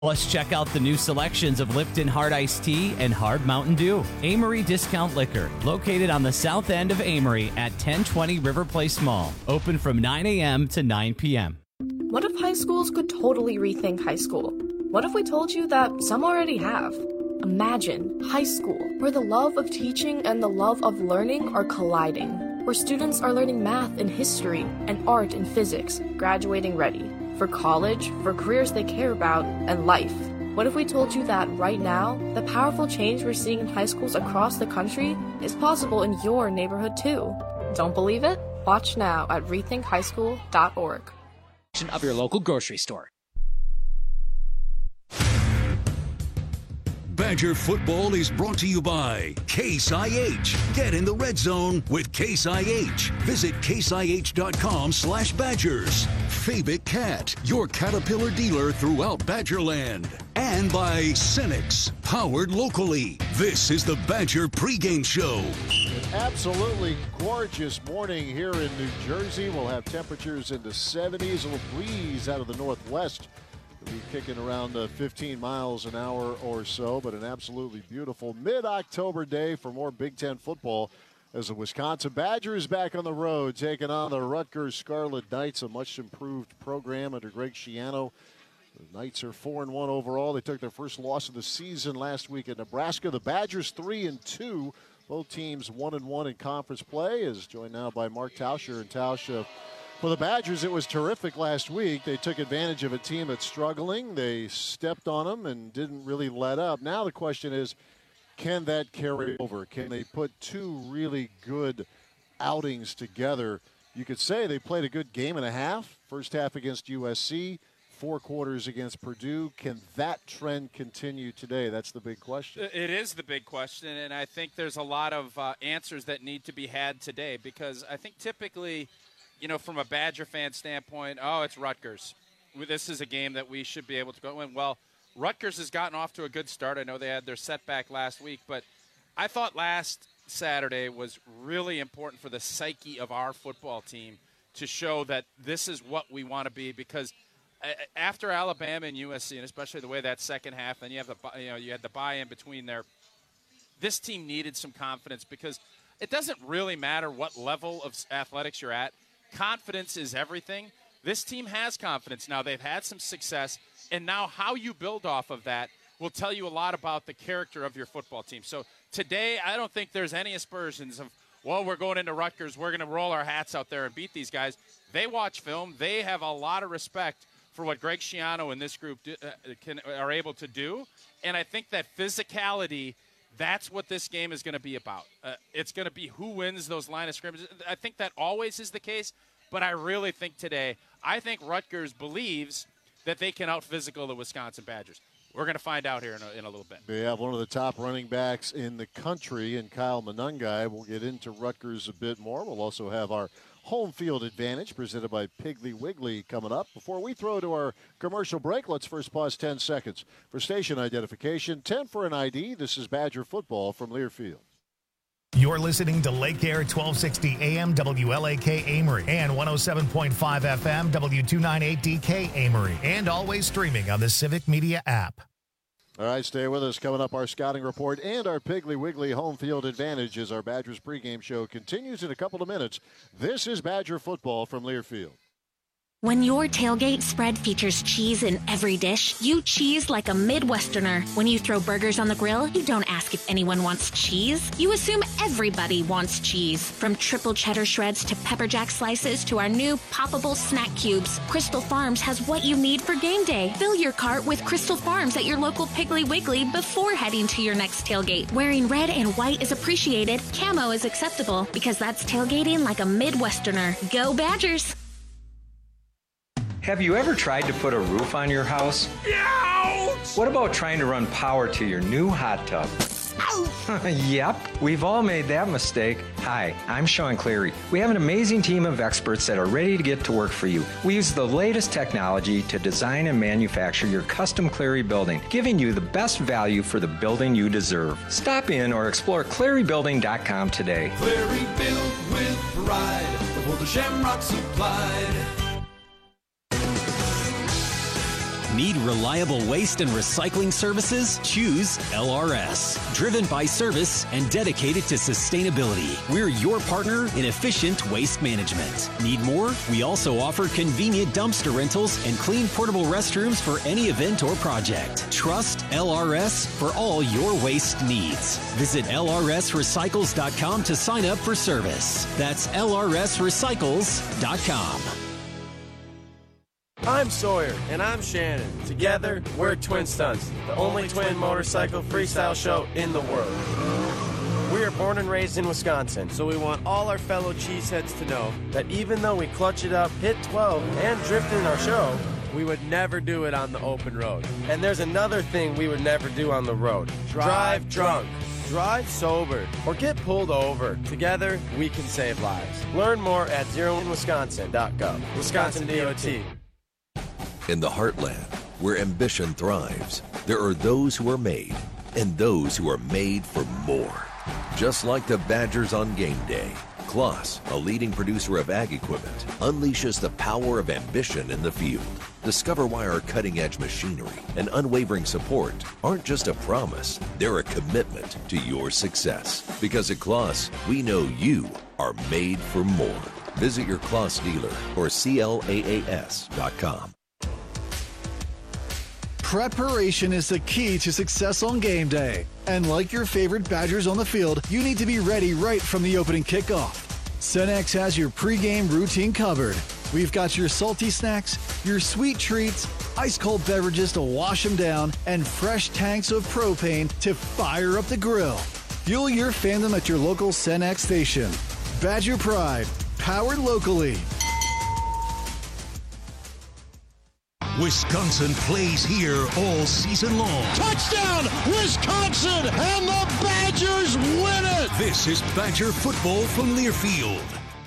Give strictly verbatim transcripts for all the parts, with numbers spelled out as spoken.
Plus, check out the new selections of Lipton Hard Iced Tea and Hard Mountain Dew. Amory Discount Liquor, located on the south end of Amory at ten twenty River Place Mall. Open from nine a.m. to nine p.m. What if high schools could totally rethink high school? What if we told you that some already have? Imagine high school, where the love of teaching and the love of learning are colliding, where students are learning math and history and art and physics, graduating ready for college, for careers they care about, and life. What if we told you that right now, the powerful change we're seeing in high schools across the country is possible in your neighborhood too? Don't believe it? Watch now at rethink high school dot org. Of your local grocery store. Badger football is brought to you by Case I H. Get in the red zone with Case I H. Visit case I H dot com slash Badgers. Fabic Cat, your Caterpillar dealer throughout Badgerland. And by Cenex, powered locally. This is the Badger pregame show. An absolutely gorgeous morning here in New Jersey. We'll have temperatures in the seventies, a little breeze out of the northwest. We'll be kicking around uh, fifteen miles an hour or so, but an absolutely beautiful mid-October day for more Big Ten football as the Wisconsin Badgers back on the road, taking on the Rutgers Scarlet Knights, a much improved program under Greg Schiano. The Knights are four and one overall. They took their first loss of the season last week at Nebraska. The Badgers three and two. Both teams one and one in conference play. Is joined now by Mark Tauscher. And Tauscher, for the Badgers, it was terrific last week. They took advantage of a team that's struggling. They stepped on them and didn't really let up. Now the question is, can that carry over? Can they put two really good outings together? You could say they played a good game and a half. First half against U S C, four quarters against Purdue. Can that trend continue today? That's the big question. It is the big question, and I think there's a lot of uh, answers that need to be had today, because I think typically, you know, from a Badger fan standpoint, oh, it's Rutgers. This is a game that we should be able to go win. Well, Rutgers has gotten off to a good start. I know they had their setback last week, but I thought last Saturday was really important for the psyche of our football team to show that this is what we want to be, because after Alabama and U S C, and especially the way that second half, then you have the you know you had the buy-in between there. This team needed some confidence, because it doesn't really matter what level of athletics you're at. Confidence is everything. This team has confidence now. They've had some success, and now how you build off of that will tell you a lot about the character of your football team. So today, I don't think there's any aspersions of, well, we're going into Rutgers, we're going to roll our hats out there and beat these guys. They watch film. They have a lot of respect for what Greg Schiano and this group do, uh, can, are able to do. And I think that physicality, that's what this game is going to be about. Uh, it's going to be who wins those line of scrimmages. I think that always is the case, but I really think today, I think Rutgers believes that they can out-physical the Wisconsin Badgers. We're going to find out here in a, in a little bit. They have one of the top running backs in the country, and Kyle Monangai. We'll get into Rutgers a bit more. We'll also have our home field advantage presented by Piggly Wiggly coming up. Before we throw to our commercial break, let's first pause ten seconds for station identification. ten for an I D. This is Badger football from Learfield. You're listening to Lake Air twelve sixty A M W L A K Amory and one oh seven point five F M W two ninety-eight D K Amory, and always streaming on the Civic Media app. All right, stay with us. Coming up, our scouting report and our Piggly Wiggly home field advantage as our Badgers pregame show continues in a couple of minutes. This is Badger football from Learfield. When your tailgate spread features cheese in every dish, you cheese like a Midwesterner. When you throw burgers on the grill, you don't ask if anyone wants cheese. You assume everybody wants cheese. From triple cheddar shreds to pepper jack slices to our new poppable snack cubes, Crystal Farms has what you need for game day. Fill your cart with Crystal Farms at your local Piggly Wiggly before heading to your next tailgate. Wearing red and white is appreciated. Camo is acceptable, because that's tailgating like a Midwesterner. Go Badgers! Have you ever tried to put a roof on your house? Ouch! What about trying to run power to your new hot tub? Yep, we've all made that mistake. Hi, I'm Sean Cleary. We have an amazing team of experts that are ready to get to work for you. We use the latest technology to design and manufacture your custom Cleary building, giving you the best value for the building you deserve. Stop in or explore Cleary Building dot com today. Cleary built with pride before the shamrock supplied. Need reliable waste and recycling services? Choose L R S. Driven by service and dedicated to sustainability, we're your partner in efficient waste management. Need more? We also offer convenient dumpster rentals and clean portable restrooms for any event or project. Trust L R S for all your waste needs. Visit L R S recycles dot com to sign up for service. That's L R S recycles dot com. I'm Sawyer. And I'm Shannon. Together, we're Twin Stunts, the only twin motorcycle freestyle show in the world. We are born and raised in Wisconsin, so we want all our fellow cheeseheads to know that even though we clutch it up, hit twelve, and drift in our show, we would never do it on the open road. And there's another thing we would never do on the road. Drive drunk. Drive sober or get pulled over. Together, we can save lives. Learn more at zero in wisconsin dot gov. Wisconsin D O T. In the heartland, where ambition thrives, there are those who are made and those who are made for more. Just like the Badgers on game day, Kloss, a leading producer of ag equipment, unleashes the power of ambition in the field. Discover why our cutting-edge machinery and unwavering support aren't just a promise, they're a commitment to your success. Because at Kloss, we know you are made for more. Visit your Kloss dealer or C L A A S dot com. Preparation is the key to success on game day. And like your favorite Badgers on the field, you need to be ready right from the opening kickoff. Cenex has your pregame routine covered. We've got your salty snacks, your sweet treats, ice-cold beverages to wash them down, and fresh tanks of propane to fire up the grill. Fuel your fandom at your local Cenex station. Badger Pride, powered locally. Wisconsin plays here all season long. Touchdown, Wisconsin, and the Badgers win it! This is Badger football from Learfield.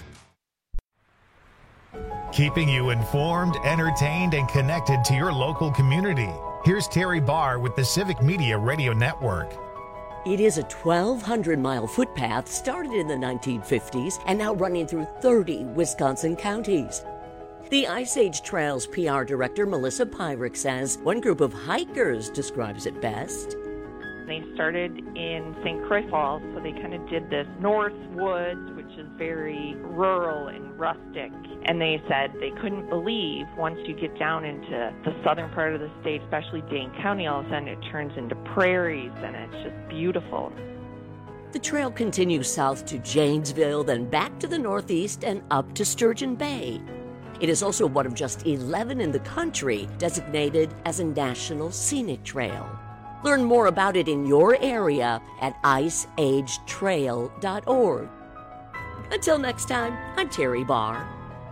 Keeping you informed, entertained, and connected to your local community. Here's Terry Barr with the Civic Media Radio Network. It is a twelve hundred mile footpath started in the nineteen fifties and now running through thirty Wisconsin counties. The Ice Age Trails P R director Melissa Pyrick says one group of hikers describes it best. They started in Saint Croix Falls, so they kind of did this North Woods, which is very rural and rustic. And they said they couldn't believe once you get down into the southern part of the state, especially Dane County, all of a sudden it turns into prairies and it's just beautiful. The trail continues south to Janesville, then back to the northeast and up to Sturgeon Bay. It is also one of just eleven in the country designated as a National Scenic Trail. Learn more about it in your area at ice age trail dot org. Until next time, I'm Terry Barr.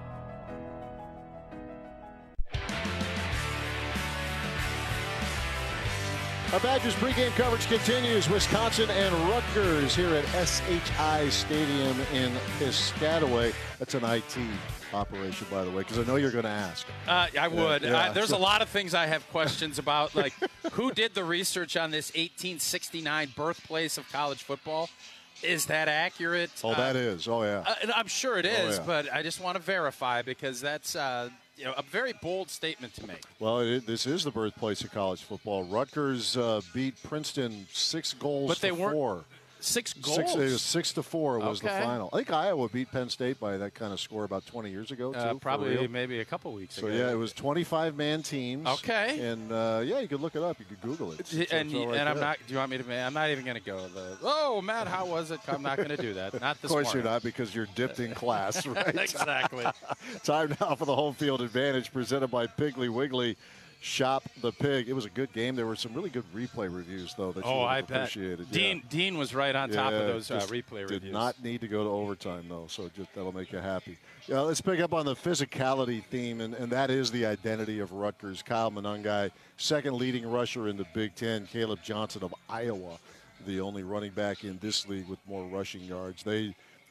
Our Badgers pregame coverage continues. Wisconsin and Rutgers here at S H I Stadium in Piscataway. That's an I T operation, by the way, because I know you're going to ask. Uh, I would. Yeah, yeah. I, there's a lot of things I have questions about, like who did the research on this eighteen sixty-nine birthplace of college football? Is that accurate? Oh, that uh, is. Oh, yeah. Uh, I'm sure it is, oh, yeah. but I just want to verify because that's uh, you know a very bold statement to make. Well, it, this is the birthplace of college football. Rutgers uh, beat Princeton six goals but they to weren't, four. Six goals? Six, it was six to four was okay. the final. I think Iowa beat Penn State by that kind of score about twenty years ago, too. Uh, probably maybe a couple weeks so, ago. So, yeah, it was twenty-five man teams. Okay. And, uh, yeah, you could look it up. You could Google it. It's, it's and right and I'm there. not, do you want me to, I'm not even going to go the, oh, Matt, how was it? I'm not going to do that. Not this Of course morning. you're not because you're dipped in class, right? Exactly. Time now for the home field advantage presented by Piggly Wiggly. Shop the Pig. It was a good game. There were some really good replay reviews, though, that you oh, would I have bet. appreciated. Dean yeah. Dean was right on top yeah, of those uh, replay did reviews. Did not need to go to overtime, though, so just that'll make you happy. Yeah, let's pick up on the physicality theme, and, and that is the identity of Rutgers. Kyle Monangai, second leading rusher in the Big Ten. Caleb Johnson of Iowa, the only running back in this league with more rushing yards. They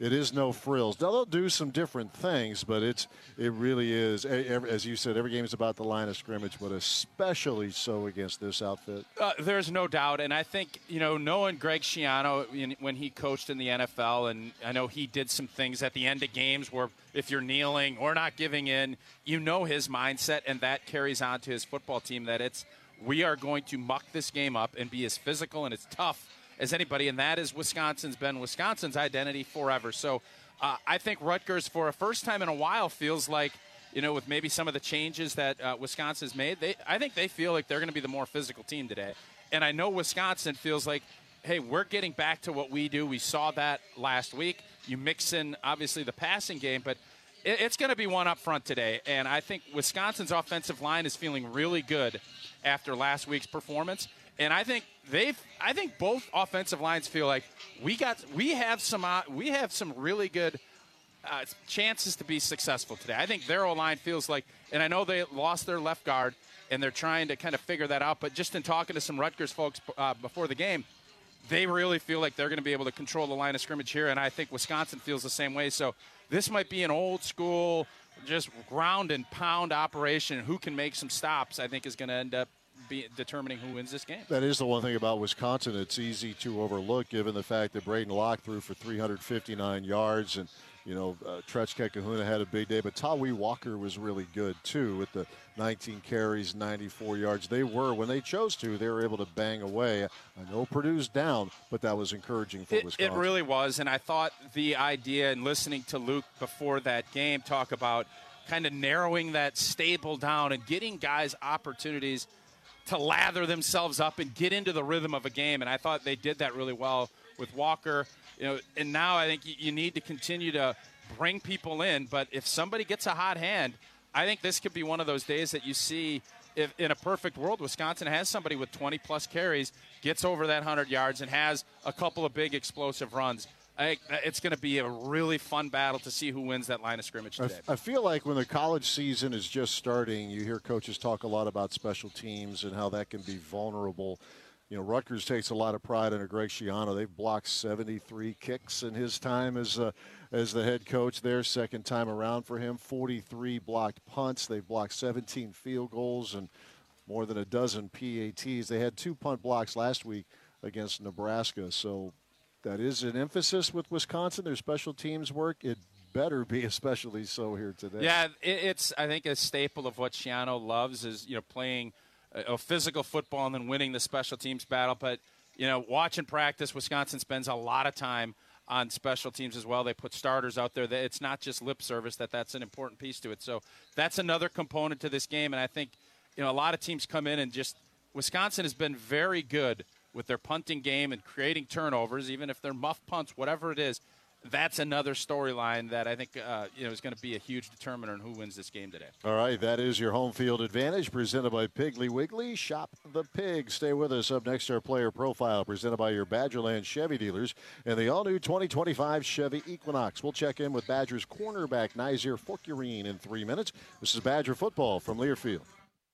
It is no frills. Now, they'll do some different things, but it's it really is, as you said, every game is about the line of scrimmage, but especially so against this outfit. Uh, there's no doubt, and I think, you know, knowing Greg Schiano when he coached in the N F L, and I know he did some things at the end of games where if you're kneeling or not giving in, you know his mindset, and that carries on to his football team, that it's we are going to muck this game up and be as physical and as tough as anybody, and that is Wisconsin's been Wisconsin's identity forever. So uh, I think Rutgers, for a first time in a while, feels like, you know, with maybe some of the changes that uh, Wisconsin's made, they I think they feel like they're going to be the more physical team today. And I know Wisconsin feels like, hey, we're getting back to what we do. We saw that last week. You mix in, obviously, the passing game, but it, it's going to be one up front today. And I think Wisconsin's offensive line is feeling really good after last week's performance. And I think they've. I think both offensive lines feel like we got. We have some. Uh, we have some really good uh, chances to be successful today. I think their O-line feels like, and I know they lost their left guard, and they're trying to kind of figure that out. But just in talking to some Rutgers folks uh, before the game, they really feel like they're going to be able to control the line of scrimmage here. And I think Wisconsin feels the same way. So this might be an old school, just ground and pound operation. Who can make some stops, I think, is going to end up be determining who wins this game. That is the one thing about Wisconsin it's easy to overlook, given the fact that Braden Locke threw for three hundred fifty-nine yards, and you know uh, Trechka Kahuna had a big day, but Tawee Walker was really good too with the nineteen carries, ninety-four yards. They were, when they chose to, they were able to bang away. I know Purdue's down, but that was encouraging for it, Wisconsin. It really was, and I thought the idea, and listening to Luke before that game talk about kind of narrowing that stable down and getting guys opportunities to lather themselves up and get into the rhythm of a game, and I thought they did that really well with Walker. You know, and now I think you need to continue to bring people in. But if somebody gets a hot hand, I think this could be one of those days that you see. If in a perfect world, Wisconsin has somebody with twenty plus carries, gets over that one hundred yards, and has a couple of big explosive runs. I, it's going to be a really fun battle to see who wins that line of scrimmage today. I, I feel like when the college season is just starting, you hear coaches talk a lot about special teams and how that can be vulnerable. You know, Rutgers takes a lot of pride in Greg Schiano. They've blocked seventy-three kicks in his time as uh, as the head coach there, second time around for him. forty-three blocked punts. They've blocked seventeen field goals and more than a dozen P A Ts. They had two punt blocks last week against Nebraska, so that is an emphasis with Wisconsin. Their special teams work. It better be especially so here today. Yeah, it's, I think, a staple of what Schiano loves is, you know, playing a, a physical football and then winning the special teams battle. But, you know, watching practice, Wisconsin spends a lot of time on special teams as well. They put starters out there. It's not just lip service, that that's an important piece to it. So that's another component to this game. And I think, you know, a lot of teams come in and just – Wisconsin has been very good with their punting game and creating turnovers, even if they're muff punts, whatever it is. That's another storyline that I think uh, you know is going to be a huge determiner in who wins this game today. All right, that is your home field advantage presented by Piggly Wiggly. Shop the pig. Stay with us. Up next, our player profile presented by your Badgerland Chevy dealers and the all-new twenty twenty-five Chevy Equinox. We'll check in with Badgers cornerback Nazir Forkurine in three minutes. This is Badger football from Learfield.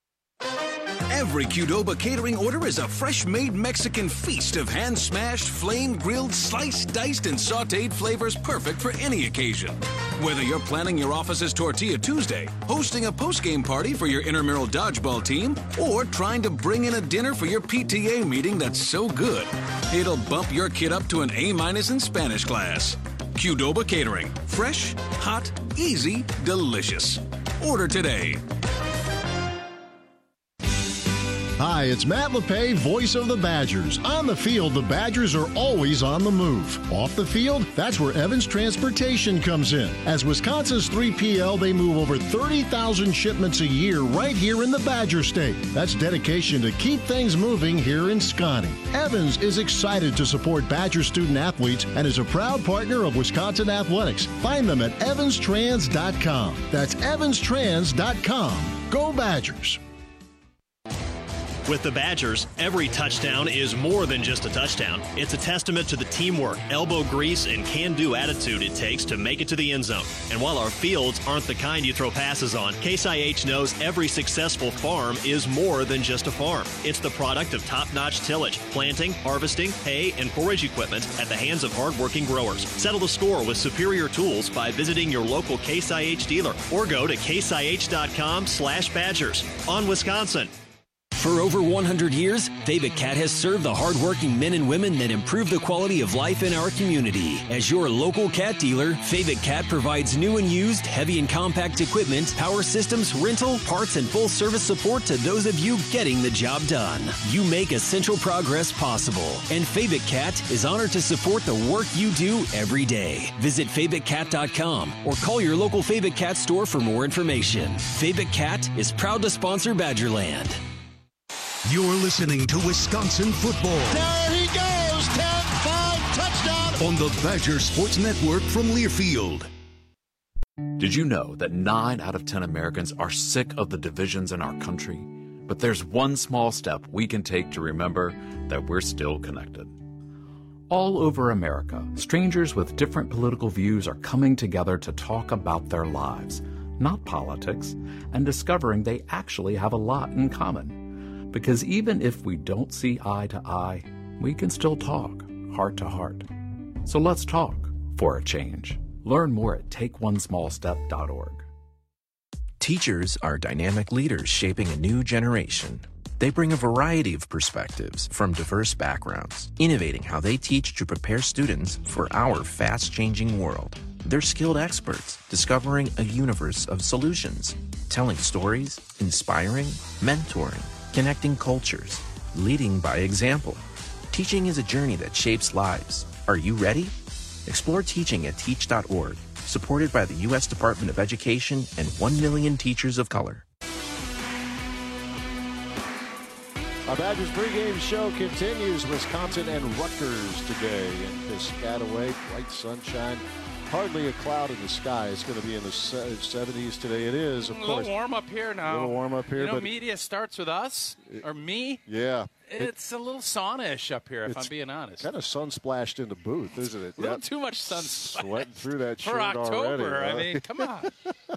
Every Qdoba catering order is a fresh-made Mexican feast of hand-smashed, flame-grilled, sliced, diced, and sautéed flavors perfect for any occasion. Whether you're planning your office's Tortilla Tuesday, hosting a post-game party for your intramural dodgeball team, or trying to bring in a dinner for your P T A meeting that's so good, it'll bump your kid up to an A-minus in Spanish class. Qdoba Catering. Fresh, hot, easy, delicious. Order today. Hi, it's Matt LePay, voice of the Badgers. On the field, the Badgers are always on the move. Off the field, that's where Evans Transportation comes in. As Wisconsin's three P L, they move over thirty thousand shipments a year right here in the Badger State. That's dedication to keep things moving here in Scotty. Evans is excited to support Badger student athletes and is a proud partner of Wisconsin Athletics. Find them at evans trans dot com. That's evans trans dot com. Go Badgers! With the Badgers, every touchdown is more than just a touchdown. It's a testament to the teamwork, elbow grease, and can-do attitude it takes to make it to the end zone. And while our fields aren't the kind you throw passes on, Case I H knows every successful farm is more than just a farm. It's the product of top-notch tillage, planting, harvesting, hay, and forage equipment at the hands of hard-working growers. Settle the score with superior tools by visiting your local Case I H dealer or go to case I H dot com slash Badgers. On Wisconsin. For over one hundred years, Fabic Cat has served the hardworking men and women that improve the quality of life in our community. As your local cat dealer, Fabic Cat provides new and used, heavy and compact equipment, power systems, rental, parts, and full service support to those of you getting the job done. You make essential progress possible, and Fabic Cat is honored to support the work you do every day. Visit Fabic Cat dot com or call your local Fabic Cat store for more information. Fabic Cat is proud to sponsor Badgerland. You're listening to Wisconsin football. There he goes, ten five, touchdown. On the Badger Sports Network from Learfield. Did you know that nine out of ten Americans are sick of the divisions in our country? But there's one small step we can take to remember that we're still connected. All over America, strangers with different political views are coming together to talk about their lives, not politics, and discovering they actually have a lot in common. Because even if we don't see eye to eye, we can still talk heart to heart. So let's talk for a change. Learn more at take one small step dot org. Teachers are dynamic leaders shaping a new generation. They bring a variety of perspectives from diverse backgrounds, innovating how they teach to prepare students for our fast-changing world. They're skilled experts, discovering a universe of solutions, telling stories, inspiring, mentoring, connecting cultures, leading by example. Teaching is a journey that shapes lives. Are you ready? Explore teaching at teach dot org, supported by the U S Department of Education and one million teachers of color. Our Badgers pregame show continues. Wisconsin and Rutgers today in Piscataway. Bright sunshine. Hardly a cloud in the sky. It's going to be in the seventies today. It is, of a course. A little warm up here now. A little warm up here. You know, but media starts with us, or me. Yeah. It's a little sauna-ish up here, if I'm being honest. Kind of sun-splashed in the booth, isn't it? A little yep. too much sun splash. Sweating through that for shirt October. already. I mean, come on.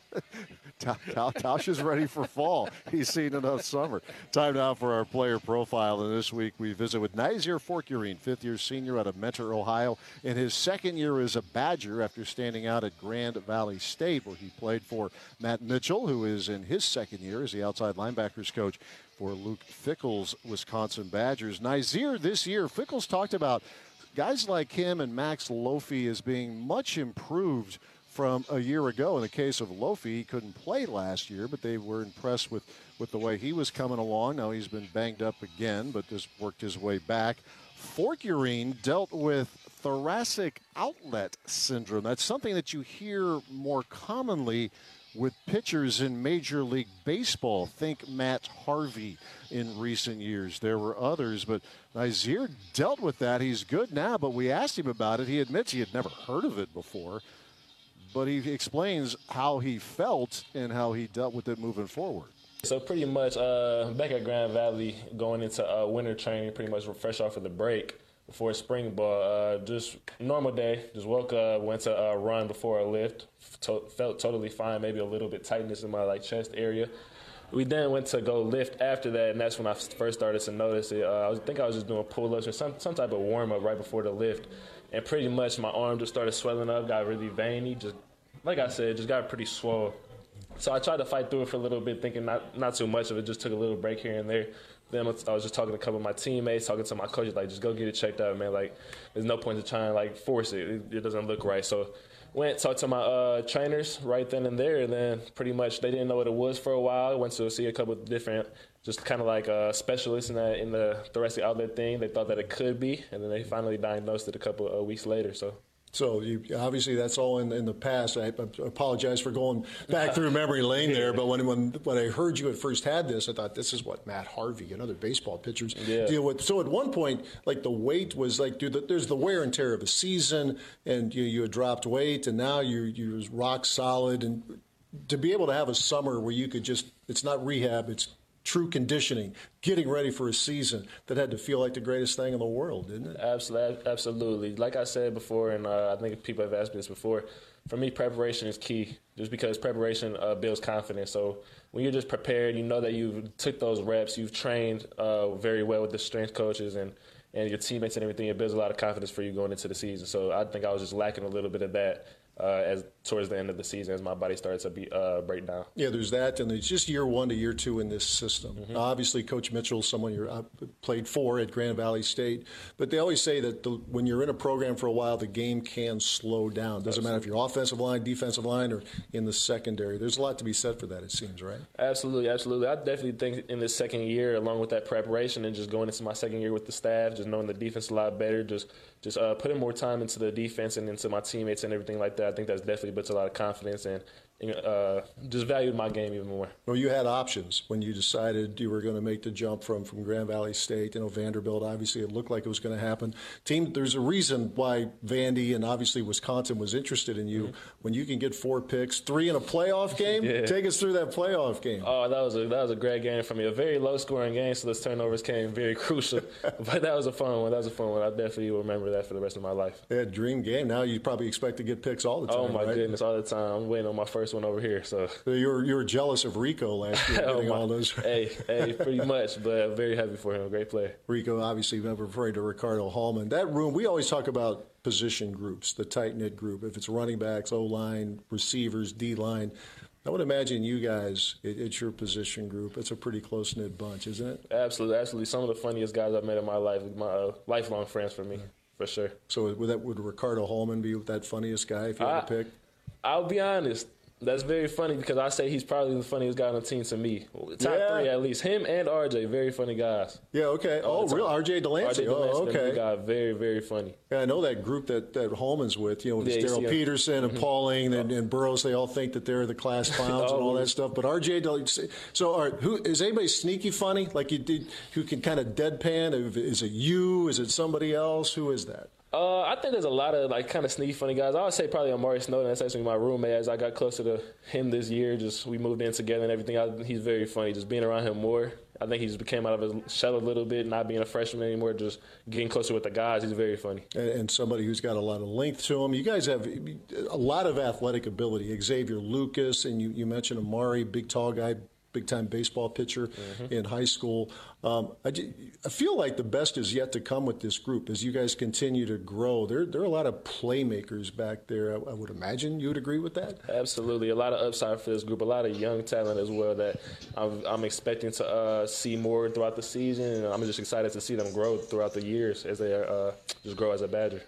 Tausch is ready for fall. He's seen enough summer. Time now for our player profile. And this week we visit with Nysier Forturian, fifth-year senior out of Mentor, Ohio, in his second year as a Badger after standing out at Grand Valley State, where he played for Matt Mitchell, who is in his second year as the outside linebackers coach for Luke Fickell's Wisconsin Badgers. Nysier this year, Fickell's talked about guys like him and Max Lofi as being much improved from a year ago. In the case of Lofi, he couldn't play last year, but they were impressed with, with the way he was coming along. Now he's been banged up again, but just worked his way back. Forturian dealt with thoracic outlet syndrome. That's something that you hear more commonly with pitchers in Major League Baseball. Think Matt Harvey in recent years. There were others, but Nysier dealt with that. He's good now, but we asked him about it. He admits he had never heard of it before, but he explains how he felt and how he dealt with it moving forward. So pretty much uh, back at Grand Valley, going into uh, winter training, pretty much fresh off of the break before spring ball, uh, just normal day, just woke up, went to uh, run before a lift, to- felt totally fine, maybe a little bit tightness in my like chest area. We then went to go lift after that, and that's when I first started to notice it. Uh, I was, think I was just doing pull-ups or some, some type of warm-up right before the lift, and pretty much my arm just started swelling up, got really veiny, just like I said, just got pretty swole. So I tried to fight through it for a little bit, thinking not not too much of it, just took a little break here and there. Then I was just talking to a couple of my teammates, talking to my coaches, like, just go get it checked out, man. Like, there's no point to try and, like, force it. It, it doesn't look right. So went, talked to my uh, trainers right then and there, and then pretty much they didn't know what it was for a while. Went to see a couple of different, just kind of like uh, specialists in, that, in the thoracic outlet thing. They thought that it could be, and then they finally diagnosed it a couple of weeks later, so. So you, obviously that's all in, in the past. I, I apologize for going back through memory lane there, but when, when when I heard you had first had this, I thought this is what Matt Harvey and other baseball pitchers yeah. deal with. So at one point, like the weight was like, dude, there's the wear and tear of a season, and you you had dropped weight, and now you're you're rock solid, and to be able to have a summer where you could just, it's not rehab, it's true conditioning, getting ready for a season that had to feel like the greatest thing in the world, didn't it? Absolutely. Absolutely. Like I said before, and uh, I think people have asked me this before, for me, preparation is key, just because preparation uh, builds confidence. So when you're just prepared, you know that you've took those reps, you've trained uh, very well with the strength coaches and, and your teammates and everything. It builds a lot of confidence for you going into the season. So I think I was just lacking a little bit of that uh, as towards the end of the season as my body started to be uh, break down. Yeah, there's that, and it's just year one to year two in this system. Mm-hmm. Uh, obviously, Coach Mitchell is someone you uh, played for at Grand Valley State, but they always say that the, when you're in a program for a while, the game can slow down. Doesn't Absolutely. matter if you're offensive line, defensive line, or in the secondary. There's a lot to be said for that, it seems, right? Absolutely, absolutely. I definitely think in this second year, along with that preparation and just going into my second year with the staff, just knowing the defense a lot better, just just uh, putting more time into the defense and into my teammates and everything like that, I think that's definitely built a lot of confidence and uh, just valued my game even more. Well, you had options when you decided you were going to make the jump from, from Grand Valley State. You know, Vanderbilt, obviously it looked like it was going to happen. Team, there's a reason why Vandy and obviously Wisconsin was interested in you. Mm-hmm. When you can get four picks, three in a playoff game, yeah. Take us through that playoff game. Oh, that was a that was a great game for me. A very low-scoring game, so those turnovers came very crucial. But that was a fun one. That was a fun one. I definitely will remember that for the rest of my life. Yeah, dream game. Now you probably expect to get picks all the time, Oh, my right? goodness, all the time. I'm waiting on my first one over here. So, so you were you were jealous of Rico last year oh getting my, all those. hey, hey, pretty much, but very happy for him. Great player. Rico, obviously, I'm referring to Ricardo Hallman. That room, we always talk about position groups, the tight-knit group. If it's running backs, O-line, receivers, D-line, I would imagine you guys, it, it's your position group. It's a pretty close-knit bunch, isn't it? Absolutely, absolutely. Some of the funniest guys I've met in my life, my uh, lifelong friends for me, for sure. So would, that, would Ricardo Hallman be that funniest guy if you had I, to pick? I'll be honest. That's very funny because I say he's probably the funniest guy on the team to me. Top yeah. three at least. Him and R J, very funny guys. Yeah, okay. Oh, real R J Delancey. R J Delancey, oh, okay. Guy, very, very funny. Yeah, I know that group that, that Holman's with. You know, yeah, Daryl Peterson and mm-hmm. Pauling and, and Burroughs. They all think that they're the class clowns oh, and all that stuff. But R J Delancey. So, are, who is anybody sneaky funny? Like you did, who can kind of deadpan? Is it you? Is it somebody else? Who is that? Uh, I think there's a lot of like kind of sneaky funny guys. I would say probably Amari Snowden. That's actually my roommate. As I got closer to him this year, just we moved in together and everything. I, he's very funny. Just being around him more, I think he just became out of his shell a little bit, not being a freshman anymore. Just getting closer with the guys. He's very funny. And, and somebody who's got a lot of length to him. You guys have a lot of athletic ability. Xavier Lucas, and you, you mentioned Amari, big tall guy. Big-time baseball pitcher mm-hmm. in high school. Um, I, I feel like the best is yet to come with this group as you guys continue to grow. There, there are a lot of playmakers back there. I, I would imagine you would agree with that? Absolutely. A lot of upside for this group. A lot of young talent as well that I'm, I'm expecting to uh, see more throughout the season. And I'm just excited to see them grow throughout the years as they uh, just grow as a Badger.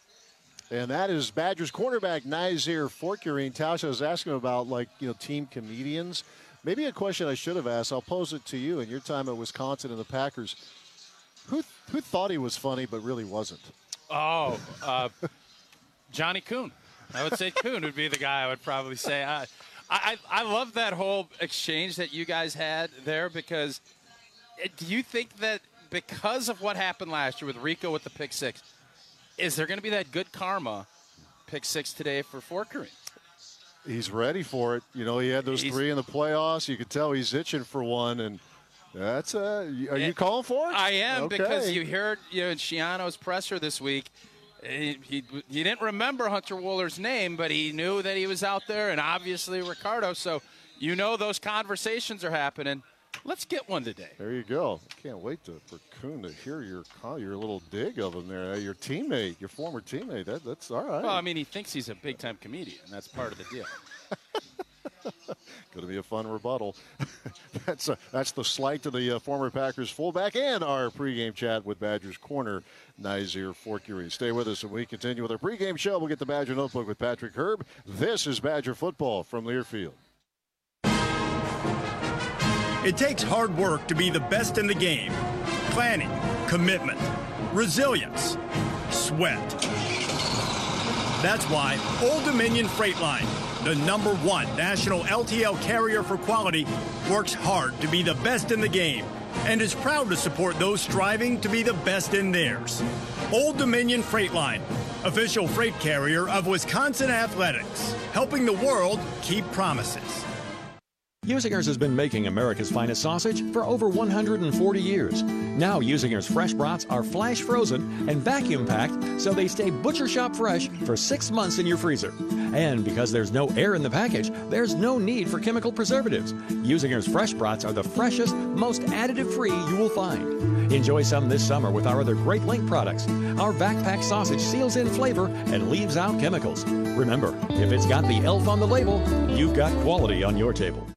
And that is Badgers cornerback Nazir Forkurian. Tasha was asking about, like, you know, team comedians. Maybe a question I should have asked. I'll pose it to you. In your time at Wisconsin and the Packers, who who thought he was funny but really wasn't? Oh, uh, Johnny Kuhn. I would say Kuhn would be the guy I would probably say. I, I I love that whole exchange that you guys had there because do you think that because of what happened last year with Rico with the pick six, is there going to be that good karma pick six today for Forkurian? He's ready for it. You know, he had those he's, three in the playoffs. You could tell he's itching for one, and that's uh are you calling for it? I am okay. because you heard you know in Schiano's presser this week. He, he he didn't remember Hunter Wooler's name, but he knew that he was out there, and obviously Ricardo. So you know those conversations are happening. Let's get one today. There you go. I can't wait to, for Kuhn to hear your your little dig of him there. Your teammate, your former teammate. That, that's all right. Well, I mean, he thinks he's a big-time comedian. That's part of the deal. Going to be a fun rebuttal. that's a, that's the slight to the uh, former Packers fullback and our pregame chat with Badgers corner Nazir Forkurian. Stay with us and we continue with our pregame show. We'll get the Badger Notebook with Patrick Herb. This is Badger football from Learfield. It takes hard work to be the best in the game. Planning, commitment, resilience, sweat. That's why Old Dominion Freight Line, the number one national L T L carrier for quality, works hard to be the best in the game and is proud to support those striving to be the best in theirs. Old Dominion Freight Line, official freight carrier of Wisconsin Athletics, helping the world keep promises. Usinger's has been making America's finest sausage for over one hundred forty years. Now Usinger's fresh brats are flash frozen and vacuum packed so they stay butcher shop fresh for six months in your freezer. And because there's no air in the package, there's no need for chemical preservatives. Usinger's fresh brats are the freshest, most additive-free you will find. Enjoy some this summer with our other Great Link products. Our vac-packed sausage seals in flavor and leaves out chemicals. Remember, if it's got the elf on the label, you've got quality on your table.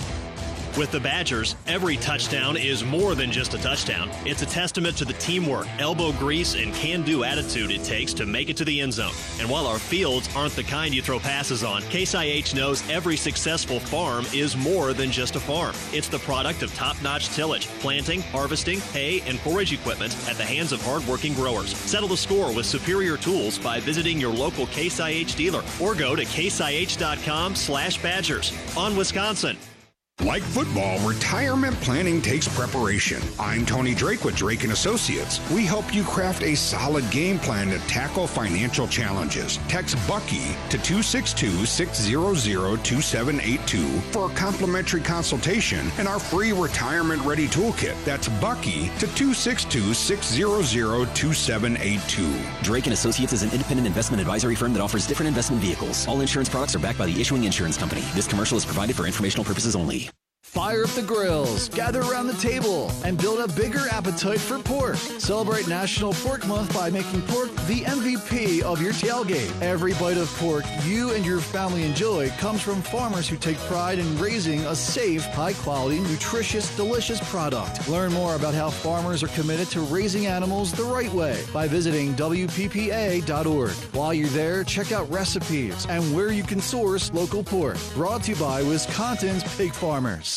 With the Badgers, every touchdown is more than just a touchdown. It's a testament to the teamwork, elbow grease, and can-do attitude it takes to make it to the end zone. And while our fields aren't the kind you throw passes on, Case I H knows every successful farm is more than just a farm. It's the product of top-notch tillage, planting, harvesting, hay, and forage equipment at the hands of hardworking growers. Settle the score with superior tools by visiting your local Case I H dealer or go to case I H dot com slash Badgers. On Wisconsin. Like football, retirement planning takes preparation. I'm Tony Drake with Drake and Associates. We help you craft a solid game plan to tackle financial challenges. Text Bucky to two six two, six zero zero, two seven eight two for a complimentary consultation and our free retirement ready toolkit. That's Bucky to two six two, six zero zero, two seven eight two. Drake and Associates is an independent investment advisory firm that offers different investment vehicles. All insurance products are backed by the issuing insurance company. This commercial is provided for informational purposes only. Fire up the grills, gather around the table, and build a bigger appetite for pork. Celebrate National Pork Month by making pork the M V P of your tailgate. Every bite of pork you and your family enjoy comes from farmers who take pride in raising a safe, high-quality, nutritious, delicious product. Learn more about how farmers are committed to raising animals the right way by visiting W P P A dot org. While you're there, check out recipes and where you can source local pork. Brought to you by Wisconsin's pig farmers.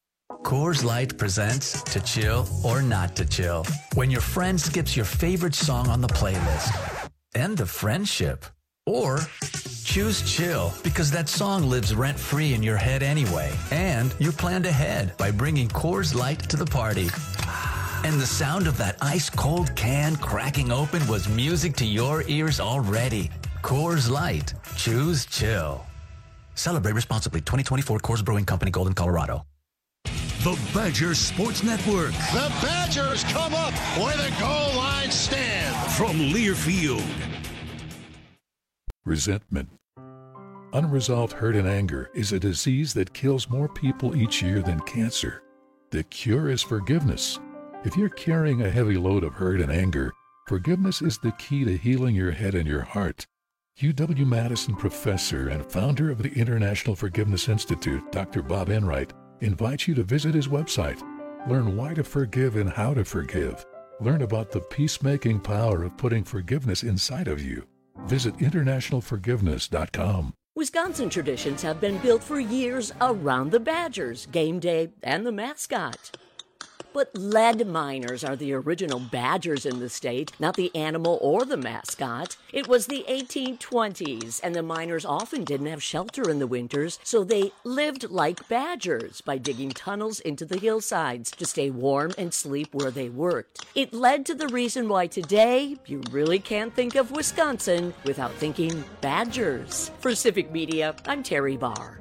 Coors Light presents To Chill or Not to Chill. When your friend skips your favorite song on the playlist. End the friendship. Or choose chill because that song lives rent-free in your head anyway. And you planned ahead by bringing Coors Light to the party. And the sound of that ice-cold can cracking open was music to your ears already. Coors Light. Choose chill. Celebrate responsibly. twenty twenty-four Coors Brewing Company, Golden, Colorado. The Badgers Sports Network. The Badgers come up with a goal line stand. From Learfield. Resentment. Unresolved hurt and anger is a disease that kills more people each year than cancer. The cure is forgiveness. If you're carrying a heavy load of hurt and anger, forgiveness is the key to healing your head and your heart. U W-Madison professor and founder of the International Forgiveness Institute, Doctor Bob Enright, invites you to visit his website. Learn why to forgive and how to forgive. Learn about the peacemaking power of putting forgiveness inside of you. Visit international forgiveness dot com. Wisconsin traditions have been built for years around the Badgers, game day, and the mascot. But lead miners are the original Badgers in the state, not the animal or the mascot. It was the eighteen twenties, and the miners often didn't have shelter in the winters, so they lived like badgers by digging tunnels into the hillsides to stay warm and sleep where they worked. It led to the reason why today you really can't think of Wisconsin without thinking Badgers. For Civic Media, I'm Terry Barr.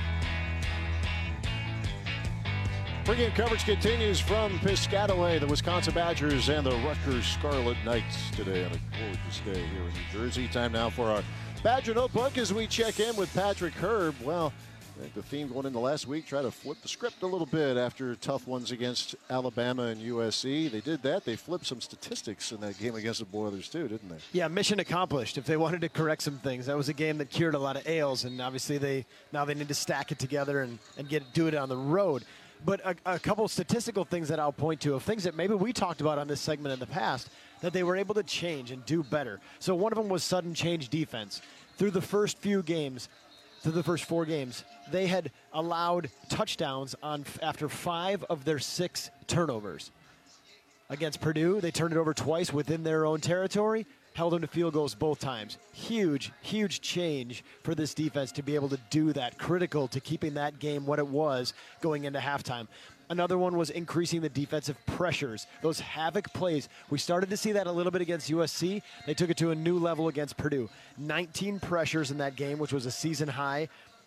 Pre-game coverage continues from Piscataway, the Wisconsin Badgers and the Rutgers Scarlet Knights today on a gorgeous day here in New Jersey. Time now for our Badger Notebook as we check in with Patrick Herb. Well, I think the theme going into last week, try to flip the script a little bit after tough ones against Alabama and U S C. They did that. They flipped some statistics in that game against the Boilers too, didn't they? Yeah, mission accomplished. If they wanted to correct some things, that was a game that cured a lot of ails, and obviously they now they need to stack it together and, and get do it on the road. But a, a couple statistical things that I'll point to of things that maybe we talked about on this segment in the past that they were able to change and do better. So one of them was sudden change defense. Through the first few games, through the first four games, they had allowed touchdowns on after five of their six turnovers. Against Purdue, they turned it over twice within their own territory, held them to field goals both times. Huge, huge change for this defense to be able to do that, critical to keeping that game what it was going into halftime. Another one was increasing the defensive pressures, those havoc plays. We started to see that a little bit against U S C. They took it to a new level against Purdue. nineteen pressures in that game, which was a season high.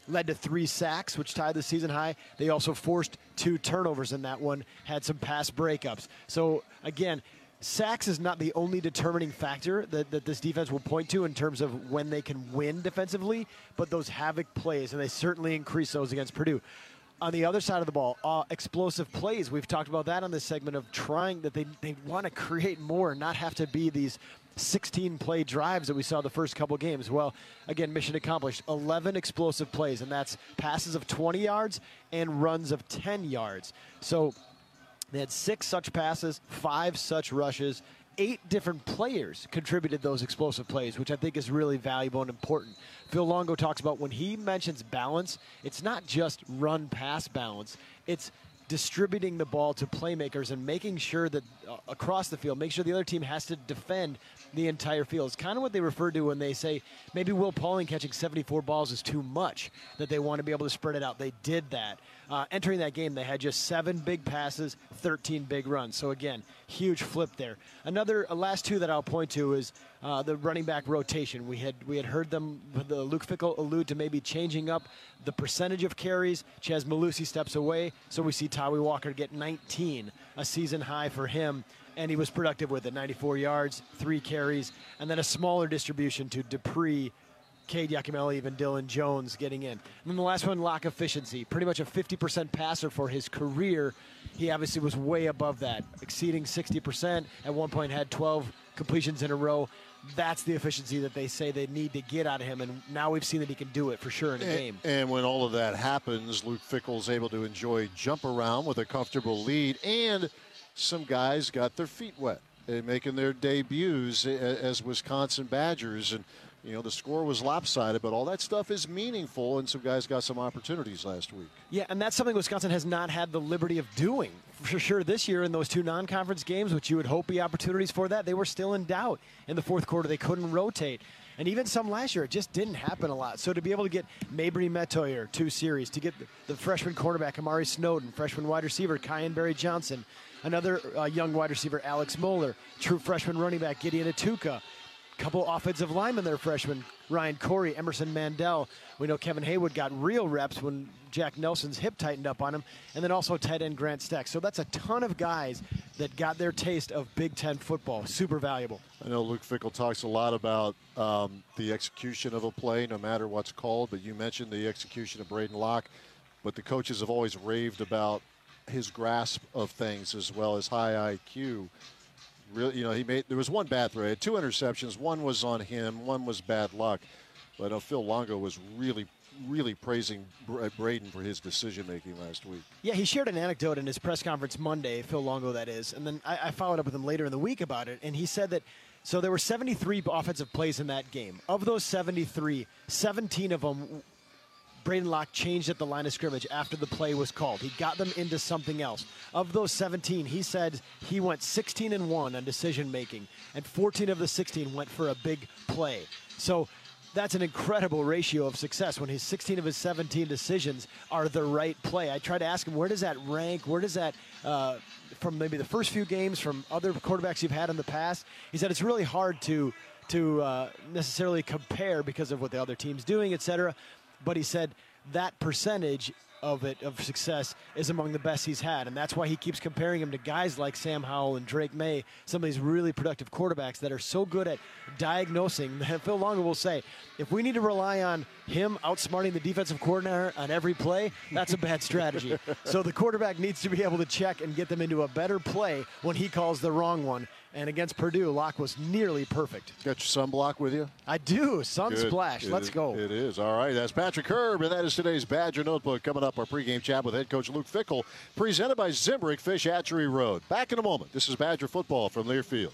led to three sacks, which tied the season high. They also forced two turnovers in that one, had some pass breakups. So, again, sacks is not the only determining factor that, that this defense will point to in terms of when they can win defensively, but those havoc plays, and they certainly increase those against Purdue. On the other side of the ball, uh, explosive plays. We've talked about that on this segment of trying that they, they want to create more and not have to be these sixteen-play drives that we saw the first couple games. Well, again, mission accomplished. eleven explosive plays, and that's passes of twenty yards and runs of ten yards. So they had six such passes, five such rushes. Eight different players contributed those explosive plays, which I think is really valuable and important. Phil Longo talks about when he mentions balance, it's not just run-pass balance. It's distributing the ball to playmakers and making sure that uh, across the field, make sure the other team has to defend the entire field. It's kind of what they refer to when they say maybe Will Pauling catching seventy-four balls is too much, that they want to be able to spread it out. They did that. Uh, entering that game, they had just seven big passes, thirteen big runs. So, again, huge flip there. Another uh, last two that I'll point to is uh, the running back rotation. We had we had heard them, the Luke Fickell allude to maybe changing up the percentage of carries. Chaz Malusi steps away, so we see Tawi Walker get nineteen, a season high for him. And he was productive with it, ninety-four yards, three carries, and then a smaller distribution to Dupree, Cade Yakimelli, even Dylan Jones getting in. And then the last one, lock efficiency. Pretty much a fifty percent passer for his career. He obviously was way above that, exceeding sixty percent. At one point had twelve completions in a row. That's the efficiency that they say they need to get out of him, and now we've seen that he can do it for sure in a and, game. And when all of that happens, Luke Fickell's able to enjoy jump around with a comfortable lead, and some guys got their feet wet in making their debuts as Wisconsin Badgers. And, you know, the score was lopsided, but all that stuff is meaningful, and some guys got some opportunities last week. Yeah, and that's something Wisconsin has not had the liberty of doing. For sure this year in those two non-conference games, which you would hope be opportunities for that, they were still in doubt in the fourth quarter. They couldn't rotate. And even some last year, it just didn't happen a lot. So to be able to get Mabry Metoyer, two series, to get the, the freshman quarterback Amari Snowden, freshman wide receiver Kyan Barry Johnson, another uh, young wide receiver Alex Moeller, true freshman running back Gideon Atuka, couple offensive linemen there, freshmen Ryan Corey, Emerson Mandel. We know Kevin Haywood got real reps when Jack Nelson's hip tightened up on him, and then also tight end Grant Steck. So that's a ton of guys that got their taste of Big Ten football. Super valuable. I know Luke Fickell talks a lot about um, the execution of a play, no matter what's called, but you mentioned the execution of Braden Locke, but the coaches have always raved about his grasp of things as well as high I Q. Really, you know, he made there was one bad throw. He had two interceptions. One was on him. One was bad luck. But I know Phil Longo was really, really praising Braden for his decision making last week. Yeah, he shared an anecdote in his press conference Monday, Phil Longo, that is, and then I, I followed up with him later in the week about it. And he said that so there were seventy-three offensive plays in that game. Of those seventy-three, seventeen of them, Braden Locke changed at the line of scrimmage after the play was called. He got them into something else. Of those seventeen, he said he went sixteen and one on decision making, and fourteen of the sixteen went for a big play. So that's an incredible ratio of success when his sixteen of his seventeen decisions are the right play. I tried to ask him, where does that rank? Where does that, uh, from maybe the first few games, from other quarterbacks you've had in the past? He said it's really hard to, to uh, necessarily compare because of what the other team's doing, et cetera. But he said that percentage of it, of success, is among the best he's had. And that's why he keeps comparing him to guys like Sam Howell and Drake May, some of these really productive quarterbacks that are so good at diagnosing. Phil Longo will say, if we need to rely on him outsmarting the defensive coordinator on every play, that's a bad strategy. So the quarterback needs to be able to check and get them into a better play when he calls the wrong one. And against Purdue, Locke was nearly perfect. Got your sunblock with you? I do. Sun Good. splash. It Let's is, go. It is. All right. That's Patrick Herb, and that is today's Badger Notebook. Coming up, our pregame chat with head coach Luke Fickell, presented by Zimbrick Fish Hatchery Road. Back in a moment. This is Badger football from Learfield.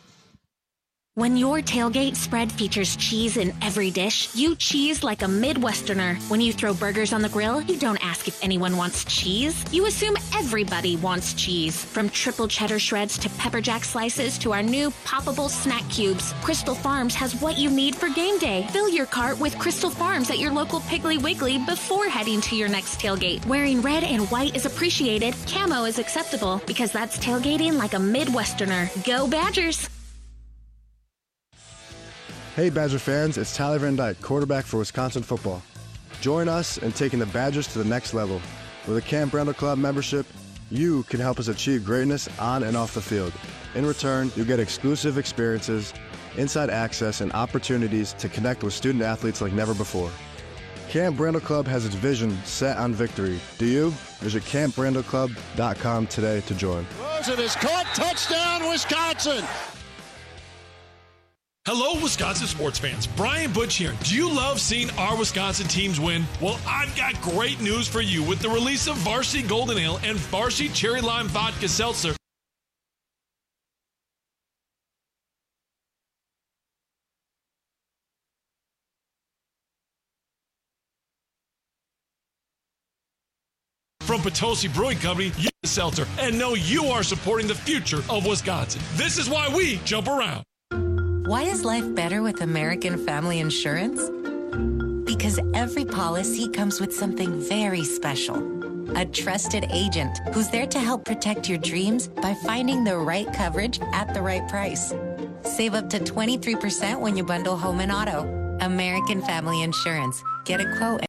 When your tailgate spread features cheese in every dish, you cheese like a Midwesterner. When you throw burgers on the grill, you don't ask if anyone wants cheese. You assume everybody wants cheese. From triple cheddar shreds to pepper jack slices to our new poppable snack cubes, Crystal Farms has what you need for game day. Fill your cart with Crystal Farms at your local Piggly Wiggly before heading to your next tailgate. Wearing red and white is appreciated. Camo is acceptable because that's tailgating like a Midwesterner. Go Badgers! Hey Badger fans, it's Tyler Van Dyke, quarterback for Wisconsin football. Join us in taking the Badgers to the next level. With a Camp Randall Club membership, you can help us achieve greatness on and off the field. In return, you get exclusive experiences, inside access, and opportunities to connect with student athletes like never before. Camp Randall Club has its vision set on victory. Do you? Visit camp randall club dot com today to join. Rosen is caught. Touchdown, Wisconsin. Hello, Wisconsin sports fans. Brian Butch here. Do you love seeing our Wisconsin teams win? Well, I've got great news for you. With the release of Varsity Golden Ale and Varsity Cherry Lime Vodka Seltzer, from Potosi Brewing Company, you seltzer, and know you are supporting the future of Wisconsin. This is why we jump around. Why is life better with American Family Insurance? Because every policy comes with something very special. A trusted agent who's there to help protect your dreams by finding the right coverage at the right price. Save up to twenty-three percent when you bundle home and auto. American Family Insurance. Get a quote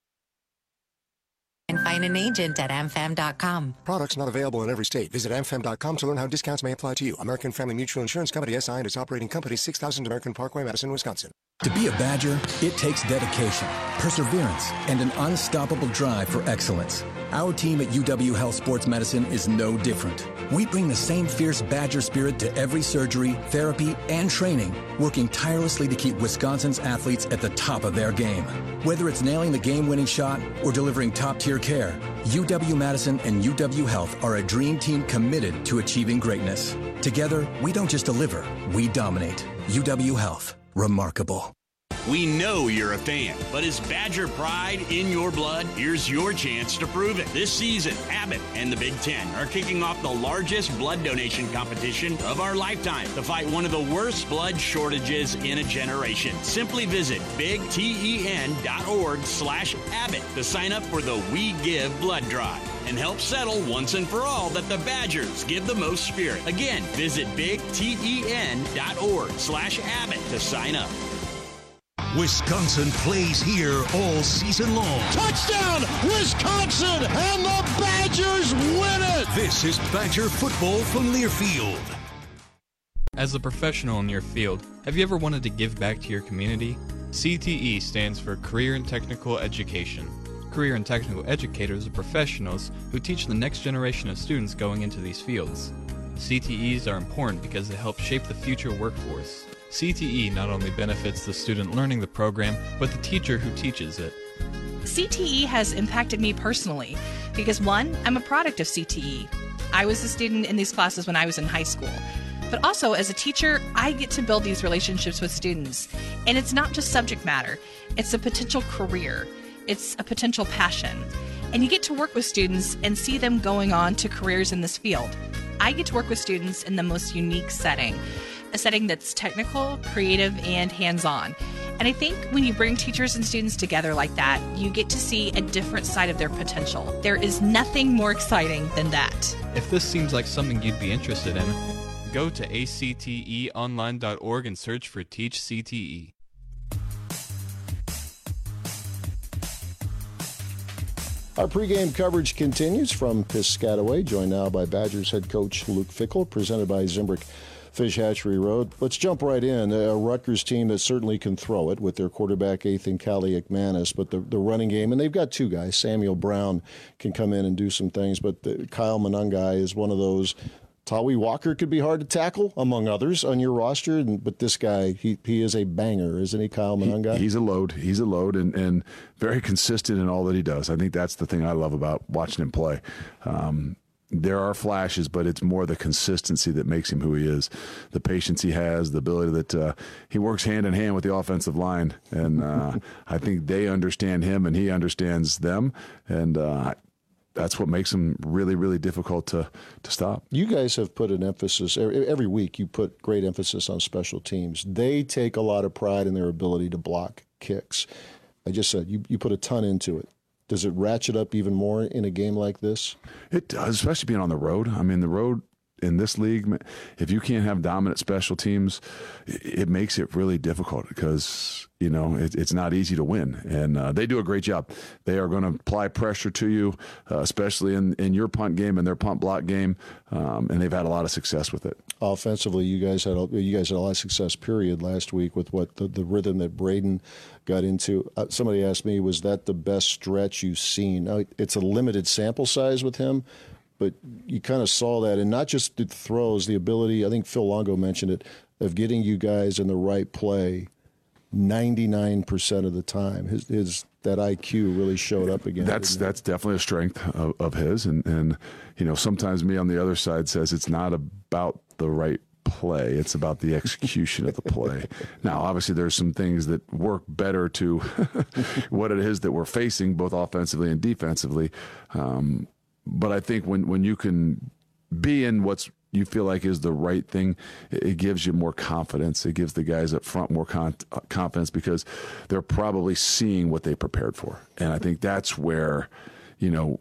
and find an agent at am fam dot com. Products not available in every state. Visit am fam dot com to learn how discounts may apply to you. American Family Mutual Insurance Company, S I and its operating company, six thousand American Parkway, Madison, Wisconsin. To be a Badger, it takes dedication, perseverance, and an unstoppable drive for excellence. Our team at U W Health Sports Medicine is no different. We bring the same fierce Badger spirit to every surgery, therapy, and training, working tirelessly to keep Wisconsin's athletes at the top of their game. Whether it's nailing the game-winning shot or delivering top-tier care, U W-Madison and U W Health are a dream team committed to achieving greatness. Together, we don't just deliver, we dominate. U W Health. Remarkable. We know you're a fan, but is Badger pride in your blood? Here's your chance to prove it. This season, Abbott and the Big Ten are kicking off the largest blood donation competition of our lifetime to fight one of the worst blood shortages in a generation. Simply visit big ten dot org slash Abbott to sign up for the We Give blood drive and help settle once and for all that the Badgers give the most spirit. Again, visit big ten dot org slash Abbott to sign up. Wisconsin plays here all season long. Touchdown, Wisconsin, and the Badgers win it! This is Badger football from Learfield. As a professional in your field, have you ever wanted to give back to your community? C T E stands for Career and Technical Education. Career and Technical Educators are professionals who teach the next generation of students going into these fields. C T Es are important because they help shape the future workforce. C T E not only benefits the student learning the program, but the teacher who teaches it. C T E has impacted me personally because, one, I'm a product of C T E. I was a student in these classes when I was in high school. But also, as a teacher, I get to build these relationships with students. And it's not just subject matter. It's a potential career. It's a potential passion. And you get to work with students and see them going on to careers in this field. I get to work with students in the most unique setting. A setting that's technical, creative, and hands-on. And I think when you bring teachers and students together like that, you get to see a different side of their potential. There is nothing more exciting than that. If this seems like something you'd be interested in, go to a c t e online dot org and search for Teach C T E. Our pregame coverage continues from Piscataway, joined now by Badgers head coach Luke Fickell, presented by Zimbrick Fish Hatchery Road. Let's jump right in. A Rutgers team that certainly can throw it with their quarterback, Ethan Kaliakmanis, but the, the running game, and they've got two guys. Samuel Brown can come in and do some things, but the, Kyle Monangai is one of those. Tawi Walker could be hard to tackle, among others, on your roster, and, but this guy, he he is a banger, isn't he, Kyle Monangai? He, he's a load. He's a load and, and very consistent in all that he does. I think that's the thing I love about watching him play. Um, There are flashes, but it's more the consistency that makes him who he is. The patience he has, the ability that uh, he works hand in hand with the offensive line. And uh, I think they understand him and he understands them. And uh, that's what makes him really, really difficult to, to stop. You guys have put an emphasis, every week you put great emphasis on special teams. They take a lot of pride in their ability to block kicks. I just said you, you put a ton into it. Does it ratchet up even more in a game like this? It does, especially being on the road. I mean, the road in this league, if you can't have dominant special teams, it makes it really difficult because, you know, it, it's not easy to win. And uh, they do a great job. They are going to apply pressure to you, uh, especially in, in your punt game and their punt block game, um, and they've had a lot of success with it. Offensively, you guys had a, you guys had a lot of success, period, last week with what the, the rhythm that Braden got into. Uh, somebody asked me, was that the best stretch you've seen? Now, it's a limited sample size with him, but you kind of saw that, and not just the throws, the ability, I think Phil Longo mentioned it, of getting you guys in the right play ninety-nine percent of the time. His, his that I Q really showed up again. That's that's definitely a strength of, of his, and, and you know, sometimes me on the other side says it's not about the right play, it's about the execution of the play. Now, obviously, there's some things that work better to what it is that we're facing, both offensively and defensively. Um, But I think when, when you can be in what's you feel like is the right thing, it gives you more confidence. It gives the guys up front more con- confidence because they're probably seeing what they prepared for. And I think that's where, you know,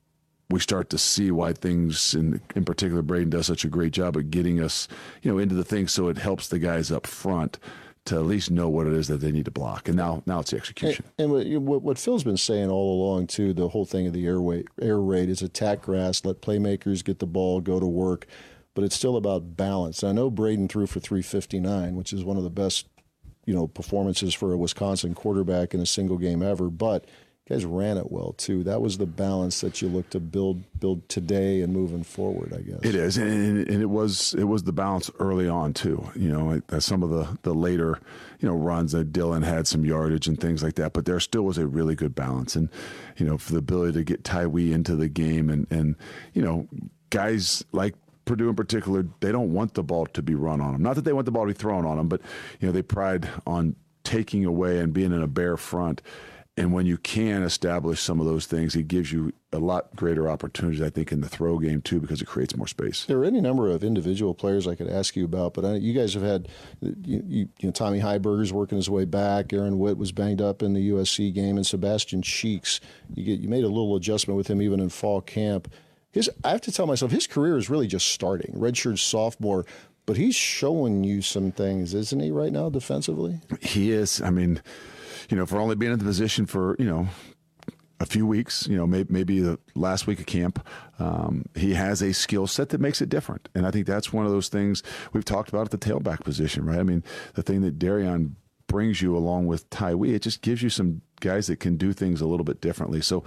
we start to see why things, in, in particular, Braden does such a great job at getting us, you know, into the things so it helps the guys up front to at least know what it is that they need to block. And now now it's the execution. And, and what, what Phil's been saying all along, too, the whole thing of the air, weight, air raid is attack grass, let playmakers get the ball, go to work, but it's still about balance. And I know Braden threw for three fifty-nine, which is one of the best, you know, performances for a Wisconsin quarterback in a single game ever, but you guys ran it well, too. That was the balance that you look to build build today and moving forward, I guess. It is, and, and it was it was the balance early on, too. You know, some of the, the later, you know, runs that Dylan had some yardage and things like that, but there still was a really good balance. And, you know, for the ability to get Tywee into the game and, and you know, guys like Purdue in particular, they don't want the ball to be run on them. Not that they want the ball to be thrown on them, but, you know, they pride on taking away and being in a bare front. And when you can establish some of those things, it gives you a lot greater opportunities, I think, in the throw game, too, because it creates more space. There are any number of individual players I could ask you about, but I, you guys have had, you, you, you know, Tommy Heiberger's working his way back. Aaron Witt was banged up in the U S C game, and Sebastian Cheeks, you, get, you made a little adjustment with him even in fall camp. His, I have to tell myself, his career is really just starting. Redshirt sophomore, but he's showing you some things, isn't he, right now, defensively? He is. I mean, you know, for only being in the position for, you know, a few weeks, you know, maybe, maybe the last week of camp, um, he has a skill set that makes it different. And I think that's one of those things we've talked about at the tailback position, right? I mean, the thing that Darian brings you along with Tywee, it just gives you some guys that can do things a little bit differently. So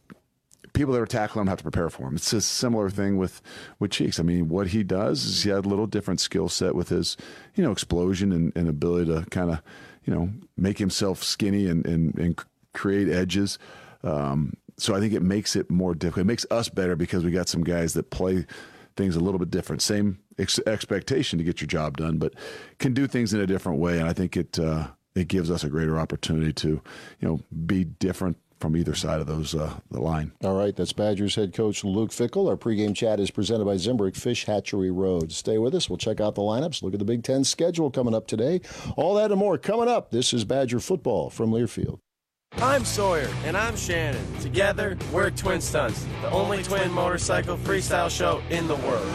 people that are tackling him have to prepare for him. It's a similar thing with, with Cheeks. I mean, what he does is he had a little different skill set with his, you know, explosion and, and ability to kind of, you know, make himself skinny and, and, and create edges. Um, so I think it makes it more difficult. It makes us better because we got some guys that play things a little bit different. Same ex- expectation to get your job done, but can do things in a different way. And I think it uh, it gives us a greater opportunity to, you know, be different from either side of those uh, the line. All right, that's Badgers head coach Luke Fickell. Our pregame chat is presented by Zimbrick Fish Hatchery Road. Stay with us. We'll check out the lineups, look at the Big Ten schedule coming up today. All that and more coming up. This is Badger football from Learfield. I'm Sawyer. And I'm Shannon. Together, we're Twin Stunts, the only twin motorcycle freestyle show in the world.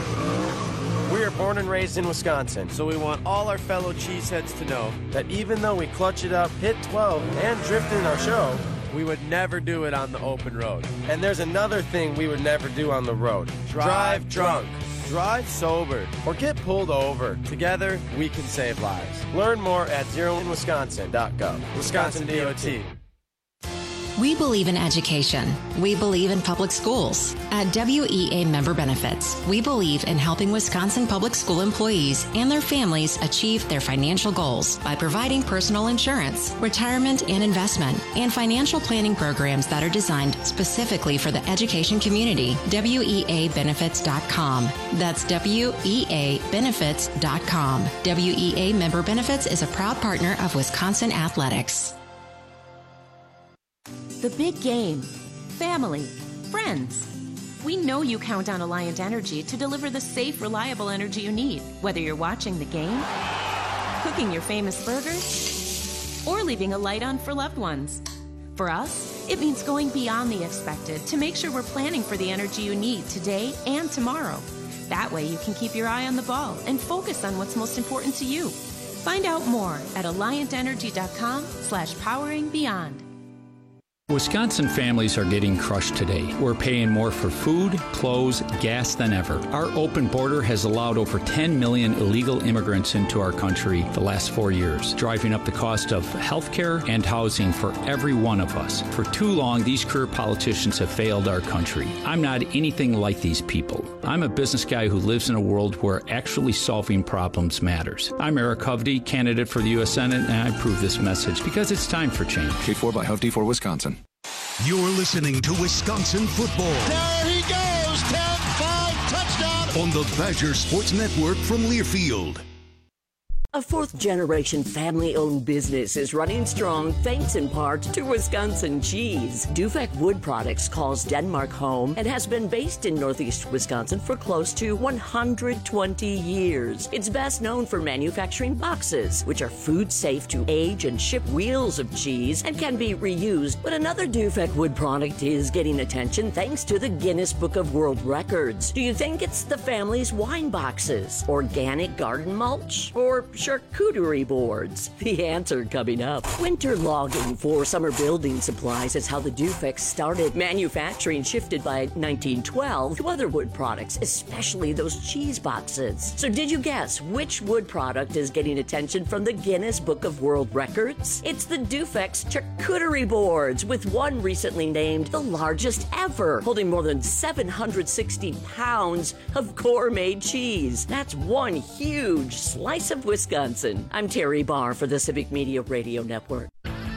We are born and raised in Wisconsin, so we want all our fellow cheeseheads to know that even though we clutch it up, hit twelve, and drift in our show, we would never do it on the open road. And there's another thing we would never do on the road. Drive drunk, drive sober, or get pulled over. Together, we can save lives. Learn more at zero in wisconsin dot gov. Wisconsin D O T. We believe in education. We believe in public schools. At W E A Member Benefits, we believe in helping Wisconsin public school employees and their families achieve their financial goals by providing personal insurance, retirement and investment, and financial planning programs that are designed specifically for the education community. W E A benefits dot com. That's W E A benefits dot com. W E A Member Benefits is a proud partner of Wisconsin Athletics. The big game. Family. Friends. We know you count on Alliant Energy to deliver the safe, reliable energy you need, whether you're watching the game, cooking your famous burgers, or leaving a light on for loved ones. For us, it means going beyond the expected to make sure we're planning for the energy you need today and tomorrow. That way you can keep your eye on the ball and focus on what's most important to you. Find out more at alliantenergy.com slash powering beyond. Wisconsin families are getting crushed today. We're paying more for food, clothes, gas than ever. Our open border has allowed over ten million illegal immigrants into our country the last four years, driving up the cost of health care and housing for every one of us. For too long, these career politicians have failed our country. I'm not anything like these people. I'm a business guy who lives in a world where actually solving problems matters. I'm Eric Hovde, candidate for the U S Senate, and I approve this message because it's time for change. Paid for by Hovde for Wisconsin. You're listening to Wisconsin football. There he goes, ten five, touchdown. On the Badger Sports Network from Learfield. A fourth-generation family-owned business is running strong thanks in part to Wisconsin cheese. Dufek Wood Products calls Denmark home and has been based in northeast Wisconsin for close to one hundred twenty years. It's best known for manufacturing boxes, which are food-safe to age and ship wheels of cheese and can be reused. But another Dufek Wood product is getting attention thanks to the Guinness Book of World Records. Do you think it's the family's wine boxes, organic garden mulch, or charcuterie boards? The answer coming up. Winter logging for summer building supplies is how the Dufek started. Manufacturing shifted by nineteen twelve to other wood products, especially those cheese boxes. So did you guess which wood product is getting attention from the Guinness Book of World Records? It's the Dufek's charcuterie boards, with one recently named the largest ever, holding more than seven hundred sixty pounds of gourmet cheese. That's one huge slice of Wisconsin. I'm Terry Barr for the Civic Media Radio Network.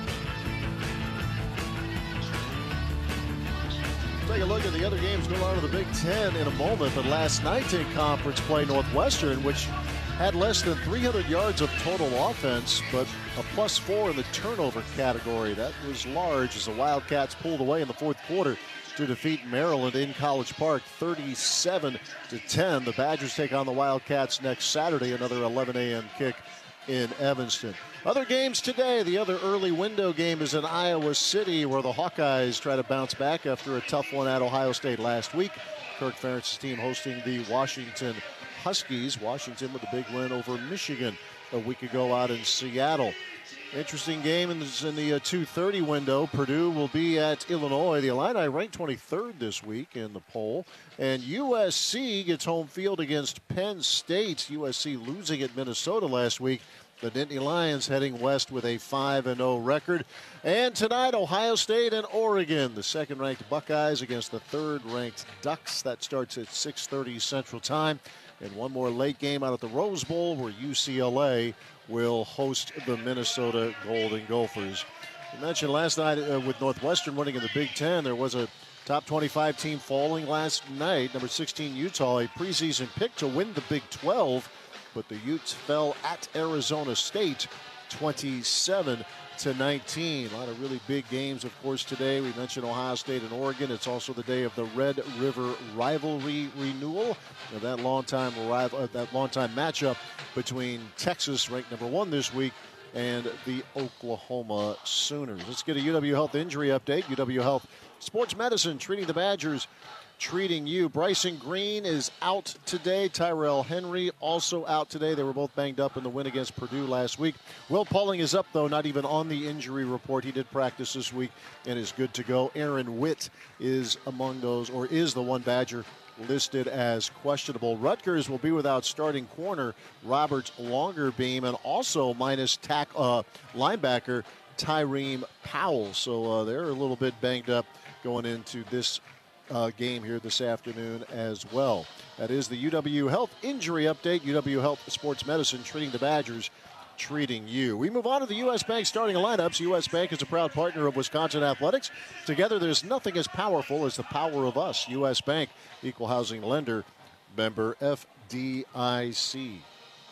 Take a look at the other games going on in the Big Ten in a moment, but last night in conference play, Northwestern, which had less than three hundred yards of total offense, but a plus four in the turnover category. That was large as the Wildcats pulled away in the fourth quarter to defeat Maryland in College Park thirty-seven to ten. The Badgers take on the Wildcats next Saturday, another eleven a.m. kick in Evanston. Other games today, the other early window game is in Iowa City, where the Hawkeyes try to bounce back after a tough one at Ohio State last week. Kirk Ferentz's team hosting the Washington Huskies. Washington with a big win over Michigan a week ago out in Seattle. Interesting game in the, in the uh, two thirty window. Purdue will be at Illinois. The Illini ranked twenty-third this week in the poll. And U S C gets home field against Penn State. U S C losing at Minnesota last week. The Nittany Lions heading west with a five and oh record. And tonight, Ohio State and Oregon. The second-ranked Buckeyes against the third-ranked Ducks. That starts at six thirty Central Time. And one more late game out at the Rose Bowl, where U C L A will host the Minnesota Golden Gophers. We mentioned last night uh, with Northwestern winning in the Big Ten, there was a top twenty-five team falling last night. Number sixteen, Utah, a preseason pick to win the Big twelve, but the Utes fell at Arizona State twenty-seven to nineteen. A lot of really big games, of course, today. We mentioned Ohio State and Oregon. It's also the day of the Red River rivalry renewal. Now, that long-time rival, uh, that long-time matchup between Texas, ranked number one this week, and the Oklahoma Sooners. Let's get a U W Health injury update. U W Health Sports Medicine treating the Badgers, treating you. Bryson Green is out today. Tyrell Henry also out today. They were both banged up in the win against Purdue last week. Will Pauling is up, though, not even on the injury report. He did practice this week and is good to go. Aaron Witt is among those, or is the one Badger listed as questionable. Rutgers will be without starting corner Robert Longerbeam, and also minus tack, uh, linebacker Tyreme Powell. So uh, they're a little bit banged up going into this Uh, game here this afternoon as well. That is the U W Health injury update. U W Health Sports Medicine treating the Badgers, treating you. We move on to the U S. Bank starting lineups. U S. Bank is a proud partner of Wisconsin Athletics. Together, there's nothing as powerful as the power of us. U S. Bank, equal housing lender, member F D I C.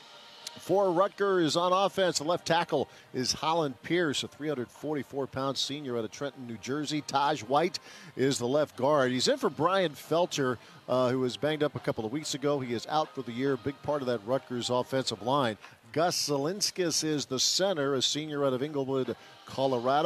For Rutgers on offense, the left tackle is Holland Pierce, a three hundred forty-four pound senior out of Trenton, New Jersey. Taj White is the left guard. He's in for Brian Felcher, uh, who was banged up a couple of weeks ago. He is out for the year, big part of that Rutgers offensive line. Gus Zelinskis is the center, a senior out of Inglewood, Colorado.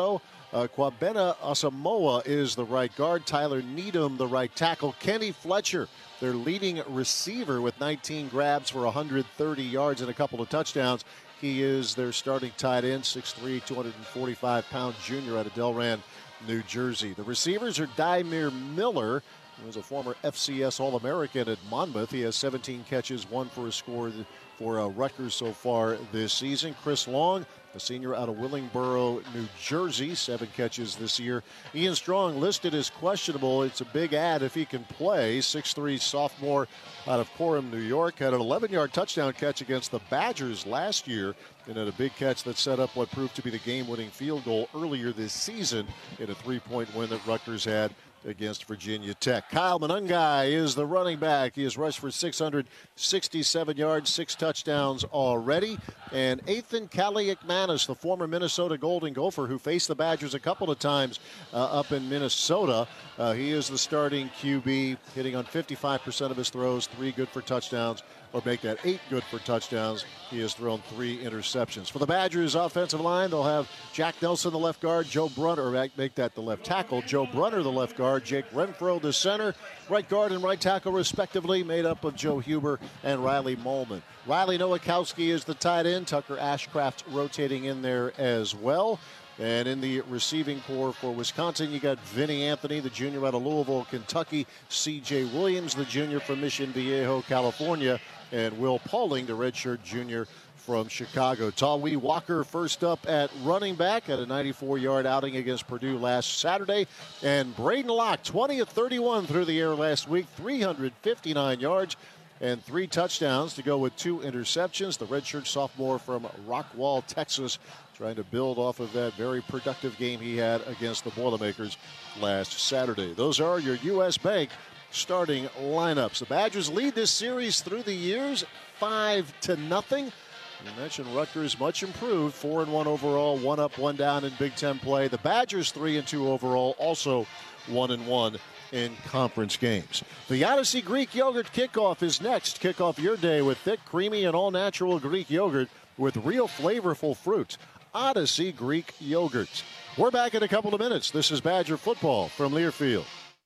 Uh, Kwabena Asamoah is the right guard. Tyler Needham, the right tackle. Kenny Fletcher, their leading receiver with nineteen grabs for one hundred thirty yards and a couple of touchdowns. He is their starting tight end, six three, two hundred forty-five pound junior out of Delran, New Jersey. The receivers are Dymere Miller, who is a former F C S All-American at Monmouth. He has seventeen catches, one for a score for uh, Rutgers so far this season. Chris Long, a senior out of Willingboro, New Jersey, seven catches this year. Ian Strong listed as questionable. It's a big add if he can play. six three sophomore out of Coram, New York. Had an eleven-yard touchdown catch against the Badgers last year and had a big catch that set up what proved to be the game-winning field goal earlier this season in a three-point win that Rutgers had against Virginia Tech. Kyle Monangai is the running back. He has rushed for six hundred sixty-seven yards, six touchdowns already. And Ethan Kaliakmanis, the former Minnesota Golden Gopher who faced the Badgers a couple of times uh, up in Minnesota. Uh, he is the starting Q B, hitting on fifty-five percent of his throws, three good for touchdowns, or make that eight good for touchdowns. He has thrown three interceptions. For the Badgers offensive line, they'll have Jack Nelson, the left guard, Joe Brunner, or make that the left tackle, Joe Brunner, the left guard, Jake Renfro, the center, right guard and right tackle, respectively, made up of Joe Huber and Riley Molman. Riley Nowakowski is the tight end. Tucker Ashcraft rotating in there as well. And in the receiving corps for Wisconsin, you got Vinny Anthony, the junior out of Louisville, Kentucky, C J Williams, the junior from Mission Viejo, California, and Will Pauling, the redshirt junior from Chicago. Tawee Walker first up at running back at a ninety-four-yard outing against Purdue last Saturday. And Braden Locke, twenty of thirty-one through the air last week, three hundred fifty-nine yards and three touchdowns to go with two interceptions. The redshirt sophomore from Rockwall, Texas, trying to build off of that very productive game he had against the Boilermakers last Saturday. Those are your U S Bank starting lineups. The Badgers lead this series through the years, five to nothing. You mentioned Rutgers much improved, four and one overall, one up, one down in Big Ten play. The Badgers three and two overall, also one and one in conference games. The Odyssey Greek Yogurt Kickoff is next. Kick off your day with thick, creamy, and all-natural Greek yogurt with real flavorful fruit. Odyssey Greek Yogurt. We're back in a couple of minutes. This is Badger Football from Learfield.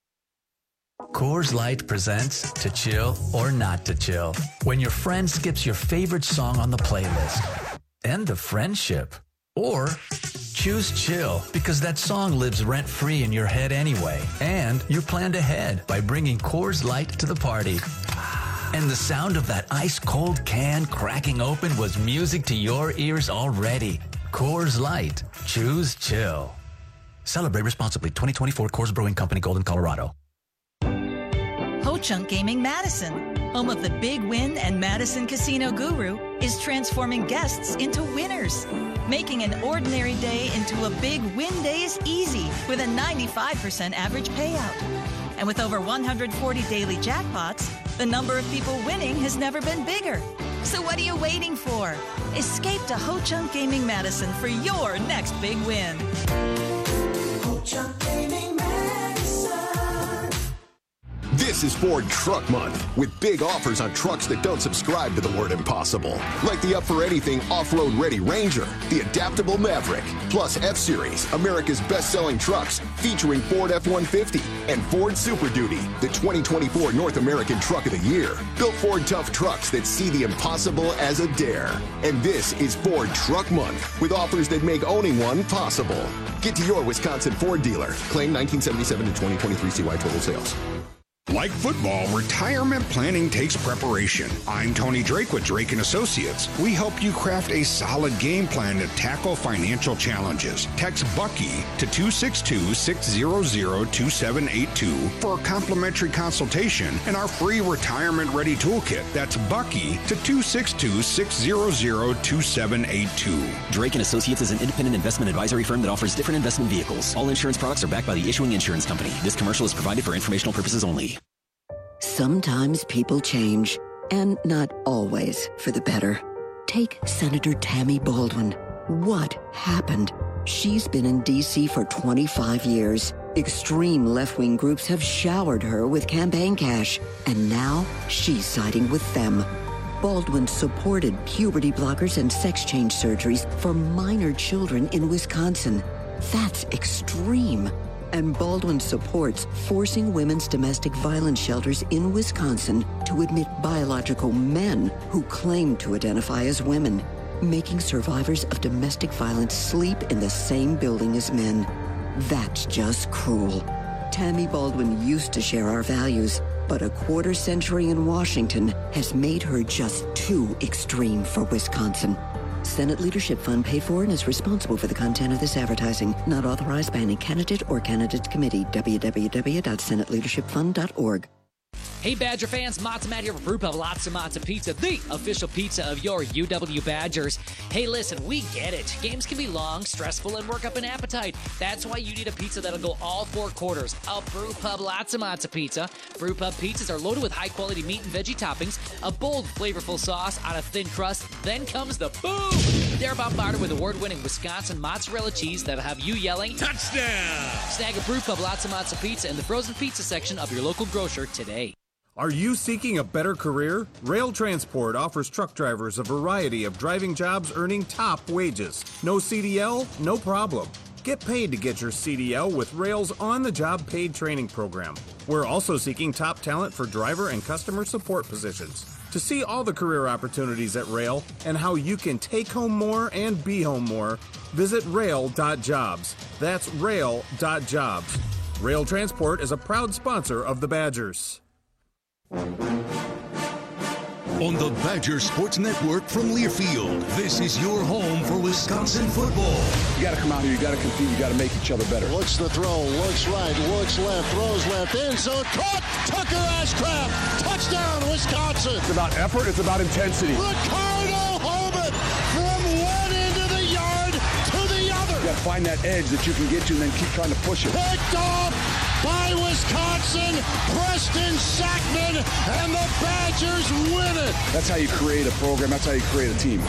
Coors Light presents To Chill or Not to Chill. When your friend skips your favorite song on the playlist. End of friendship. Or choose chill because that song lives rent-free in your head anyway. And you're planned ahead by bringing Coors Light to the party. And the sound of that ice-cold can cracking open was music to your ears already. Coors Light. Choose chill. Celebrate responsibly. twenty twenty-four Coors Brewing Company, Golden, Colorado. Ho-Chunk Gaming Madison, home of the Big Win and Madison Casino Guru, is transforming guests into winners. Making an ordinary day into a big win day is easy with a ninety-five percent average payout. And with over one hundred forty daily jackpots, the number of people winning has never been bigger. So what are you waiting for? Escape to Ho-Chunk Gaming Madison for your next big win. Ho-Chunk Gaming Madison. This is Ford Truck Month, with big offers on trucks that don't subscribe to the word impossible. Like the up-for-anything off-road ready Ranger, the adaptable Maverick, plus F-Series, America's best-selling trucks, featuring Ford F one fifty and Ford Super Duty, the twenty twenty-four North American Truck of the Year. Built Ford tough trucks that see the impossible as a dare. And this is Ford Truck Month, with offers that make owning one possible. Get to your Wisconsin Ford dealer. Claim nineteen seventy-seven to twenty twenty-three C Y total sales. Like football, retirement planning takes preparation. I'm Tony Drake with Drake and Associates. We help you craft a solid game plan to tackle financial challenges. Text Bucky to two six two, six zero zero, two seven eight two for a complimentary consultation and our free retirement ready toolkit. That's Bucky to two six two, six zero zero, two seven eight two. Drake and Associates is an independent investment advisory firm that offers different investment vehicles. All insurance products are backed by the issuing insurance company. This commercial is provided for informational purposes only. Sometimes people change, and not always for the better. Take Senator Tammy Baldwin. What happened? She's been in D C for twenty-five years. Extreme left-wing groups have showered her with campaign cash, and now she's siding with them. Baldwin supported puberty blockers and sex change surgeries for minor children in Wisconsin. That's extreme. And Baldwin supports forcing women's domestic violence shelters in Wisconsin to admit biological men who claim to identify as women, making survivors of domestic violence sleep in the same building as men. That's just cruel. Tammy Baldwin used to share our values, but a quarter century in Washington has made her just too extreme for Wisconsin. Senate Leadership Fund paid for and is responsible for the content of this advertising. Not authorized by any candidate or candidates committee. w w w dot senate leadership fund dot org. Hey, Badger fans, Matza Matt here for Brew Pub Lots of Matza Pizza, the official pizza of your U W Badgers. Hey, listen, we get it. Games can be long, stressful, and work up an appetite. That's why you need a pizza that'll go all four quarters. A Brew Pub Lots of Matza Pizza. Brew Pub pizzas are loaded with high-quality meat and veggie toppings, a bold, flavorful sauce on a thin crust. Then comes the boom! They're bombarded with award-winning Wisconsin mozzarella cheese that'll have you yelling, touchdown! Snag a Brew Pub Lots of Matza Pizza in the frozen pizza section of your local grocer today. Are you seeking a better career? Rail Transport offers truck drivers a variety of driving jobs earning top wages. No C D L? No problem. Get paid to get your C D L with Rail's on-the-job paid training program. We're also seeking top talent for driver and customer support positions. To see all the career opportunities at Rail and how you can take home more and be home more, visit rail dot jobs. That's rail dot jobs. Rail Transport is a proud sponsor of the Badgers. On the Badger Sports Network from Learfield, this is your home for Wisconsin football. You got to come out here, you got to compete, you got to make each other better. Looks the throw, looks right, looks left, throws left, end zone, caught, Tucker Ashcraft, touchdown, Wisconsin. It's about effort, it's about intensity. Ricardo Holman from one end of the yard to the other. You got to find that edge that you can get to and then keep trying to push it. Picked off by Wisconsin, Preston Sackman, and the Badgers win it. That's how you create a program. That's how you create a team.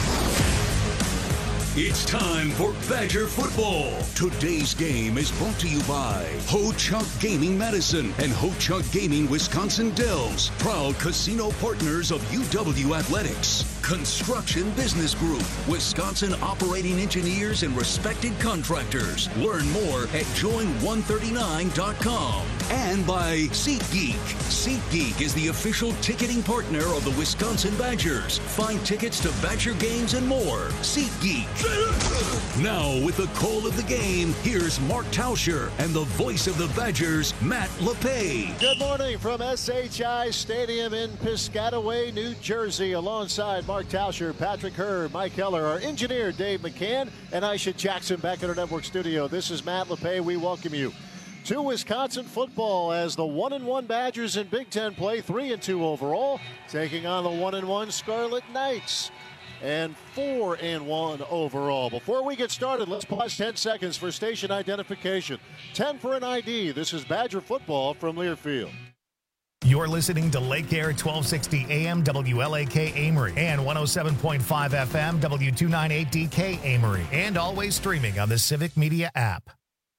It's time for Badger football. Today's game is brought to you by Ho Chunk Gaming Madison and Ho Chunk Gaming Wisconsin Dells, proud casino partners of U W Athletics. Construction Business Group, Wisconsin operating engineers and respected contractors. Learn more at join one thirty-nine dot com. And by SeatGeek. SeatGeek is the official ticketing partner of the Wisconsin Badgers. Find tickets to Badger games and more. SeatGeek. Now, with the call of the game, here's Mark Tauscher and the voice of the Badgers, Matt LePay. Good morning from S H I Stadium in Piscataway, New Jersey. Alongside Mark Tauscher, Patrick Hurd, Mike Heller, our engineer Dave McCann, and Aisha Jackson back at our network studio. This is Matt LePay. We welcome you to Wisconsin football as the one and one Badgers in Big Ten play, three and two overall, taking on the one and one Scarlet Knights, and four and one overall. Before we get started, let's pause ten seconds for station identification. ten for an I D. This is Badger football from Learfield. You're listening to Lake Air twelve sixty A M W L A K Amory and one oh seven point five F M W two ninety-eight D K Amory, and always streaming on the Civic Media app.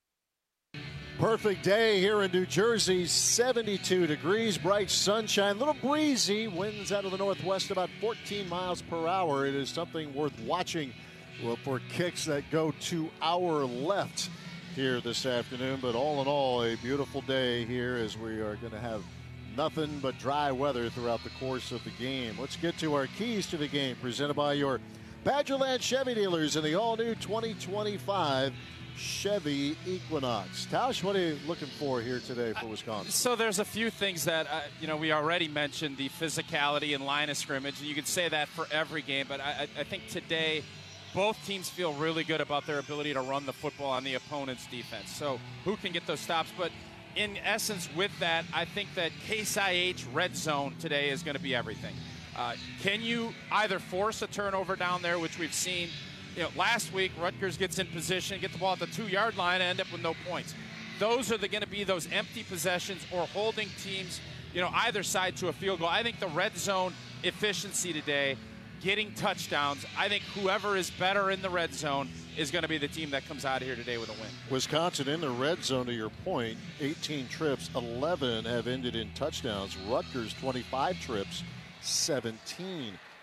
Perfect day here in New Jersey, seventy-two degrees, bright sunshine, a little breezy, winds out of the northwest about fourteen miles per hour. It is something worth watching for kicks that go to our left here this afternoon. But all in all, a beautiful day here as we are going to have nothing but dry weather throughout the course of the game. Let's get to our keys to the game, presented by your Badgerland Chevy dealers in the all-new twenty twenty-five Chevy Equinox. Tausch, what are you looking for here today for Wisconsin? So there's a few things that, uh, you know, we already mentioned, the physicality and line of scrimmage, and you could say that for every game, but I, I think today both teams feel really good about their ability to run the football on the opponent's defense. So who can get those stops? But in essence, with that, I think that Case I H red zone today is going to be everything. Uh, can you either force a turnover down there, which we've seen? You know, last week, Rutgers gets in position, get the ball at the two-yard line, and end up with no points. Those are going to be those empty possessions or holding teams, you know, either side to a field goal. I think the red zone efficiency today, getting touchdowns, I think whoever is better in the red zone is going to be the team that comes out of here today with a win. Wisconsin in the red zone, to your point, eighteen trips, eleven have ended in touchdowns. Rutgers, twenty-five trips, seventeen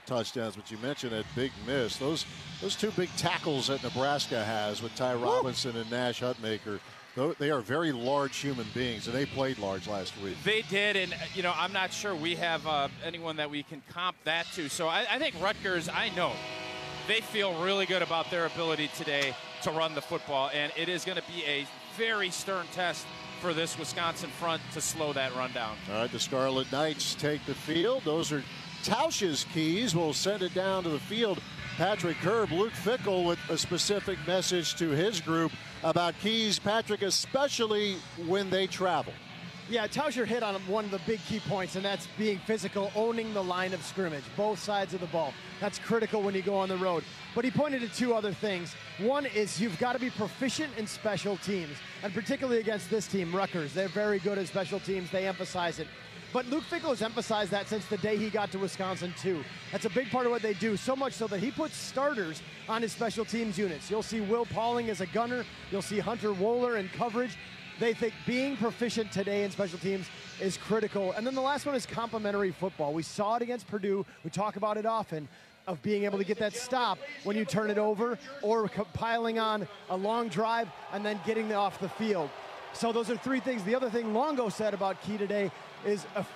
touchdowns, but you mentioned that big miss. Those those two big tackles that Nebraska has with Ty Robinson and Nash Hutmaker, they are very large human beings, and they played large last week. They did, and you know, I'm not sure we have uh, anyone that we can comp that to. So I, I think Rutgers, I know, they feel really good about their ability today to run the football, and it is going to be a very stern test for this Wisconsin front to slow that run down. All right, the Scarlet Knights take the field. Those are Tausch's keys. Will send it down to the field. Patrick Herb, Luke Fickell with a specific message to his group about keys, Patrick, especially when they travel. Yeah, Tauscher hit on one of the big key points, and that's being physical, owning the line of scrimmage, both sides of the ball. That's critical when you go on the road. But he pointed to two other things. One is you've got to be proficient in special teams, and particularly against this team, Rutgers. They're very good at special teams. They emphasize it. But Luke Fickell has emphasized that since the day he got to Wisconsin, too. That's a big part of what they do, so much so that he puts starters on his special teams units. You'll see Will Pauling as a gunner. You'll see Hunter Wohler in coverage. They think being proficient today in special teams is critical. And then the last one is complementary football. We saw it against Purdue. We talk about it often, of being able to get that stop when you turn it over or piling on a long drive and then getting off the field. So those are three things. The other thing Longo said about Key today is a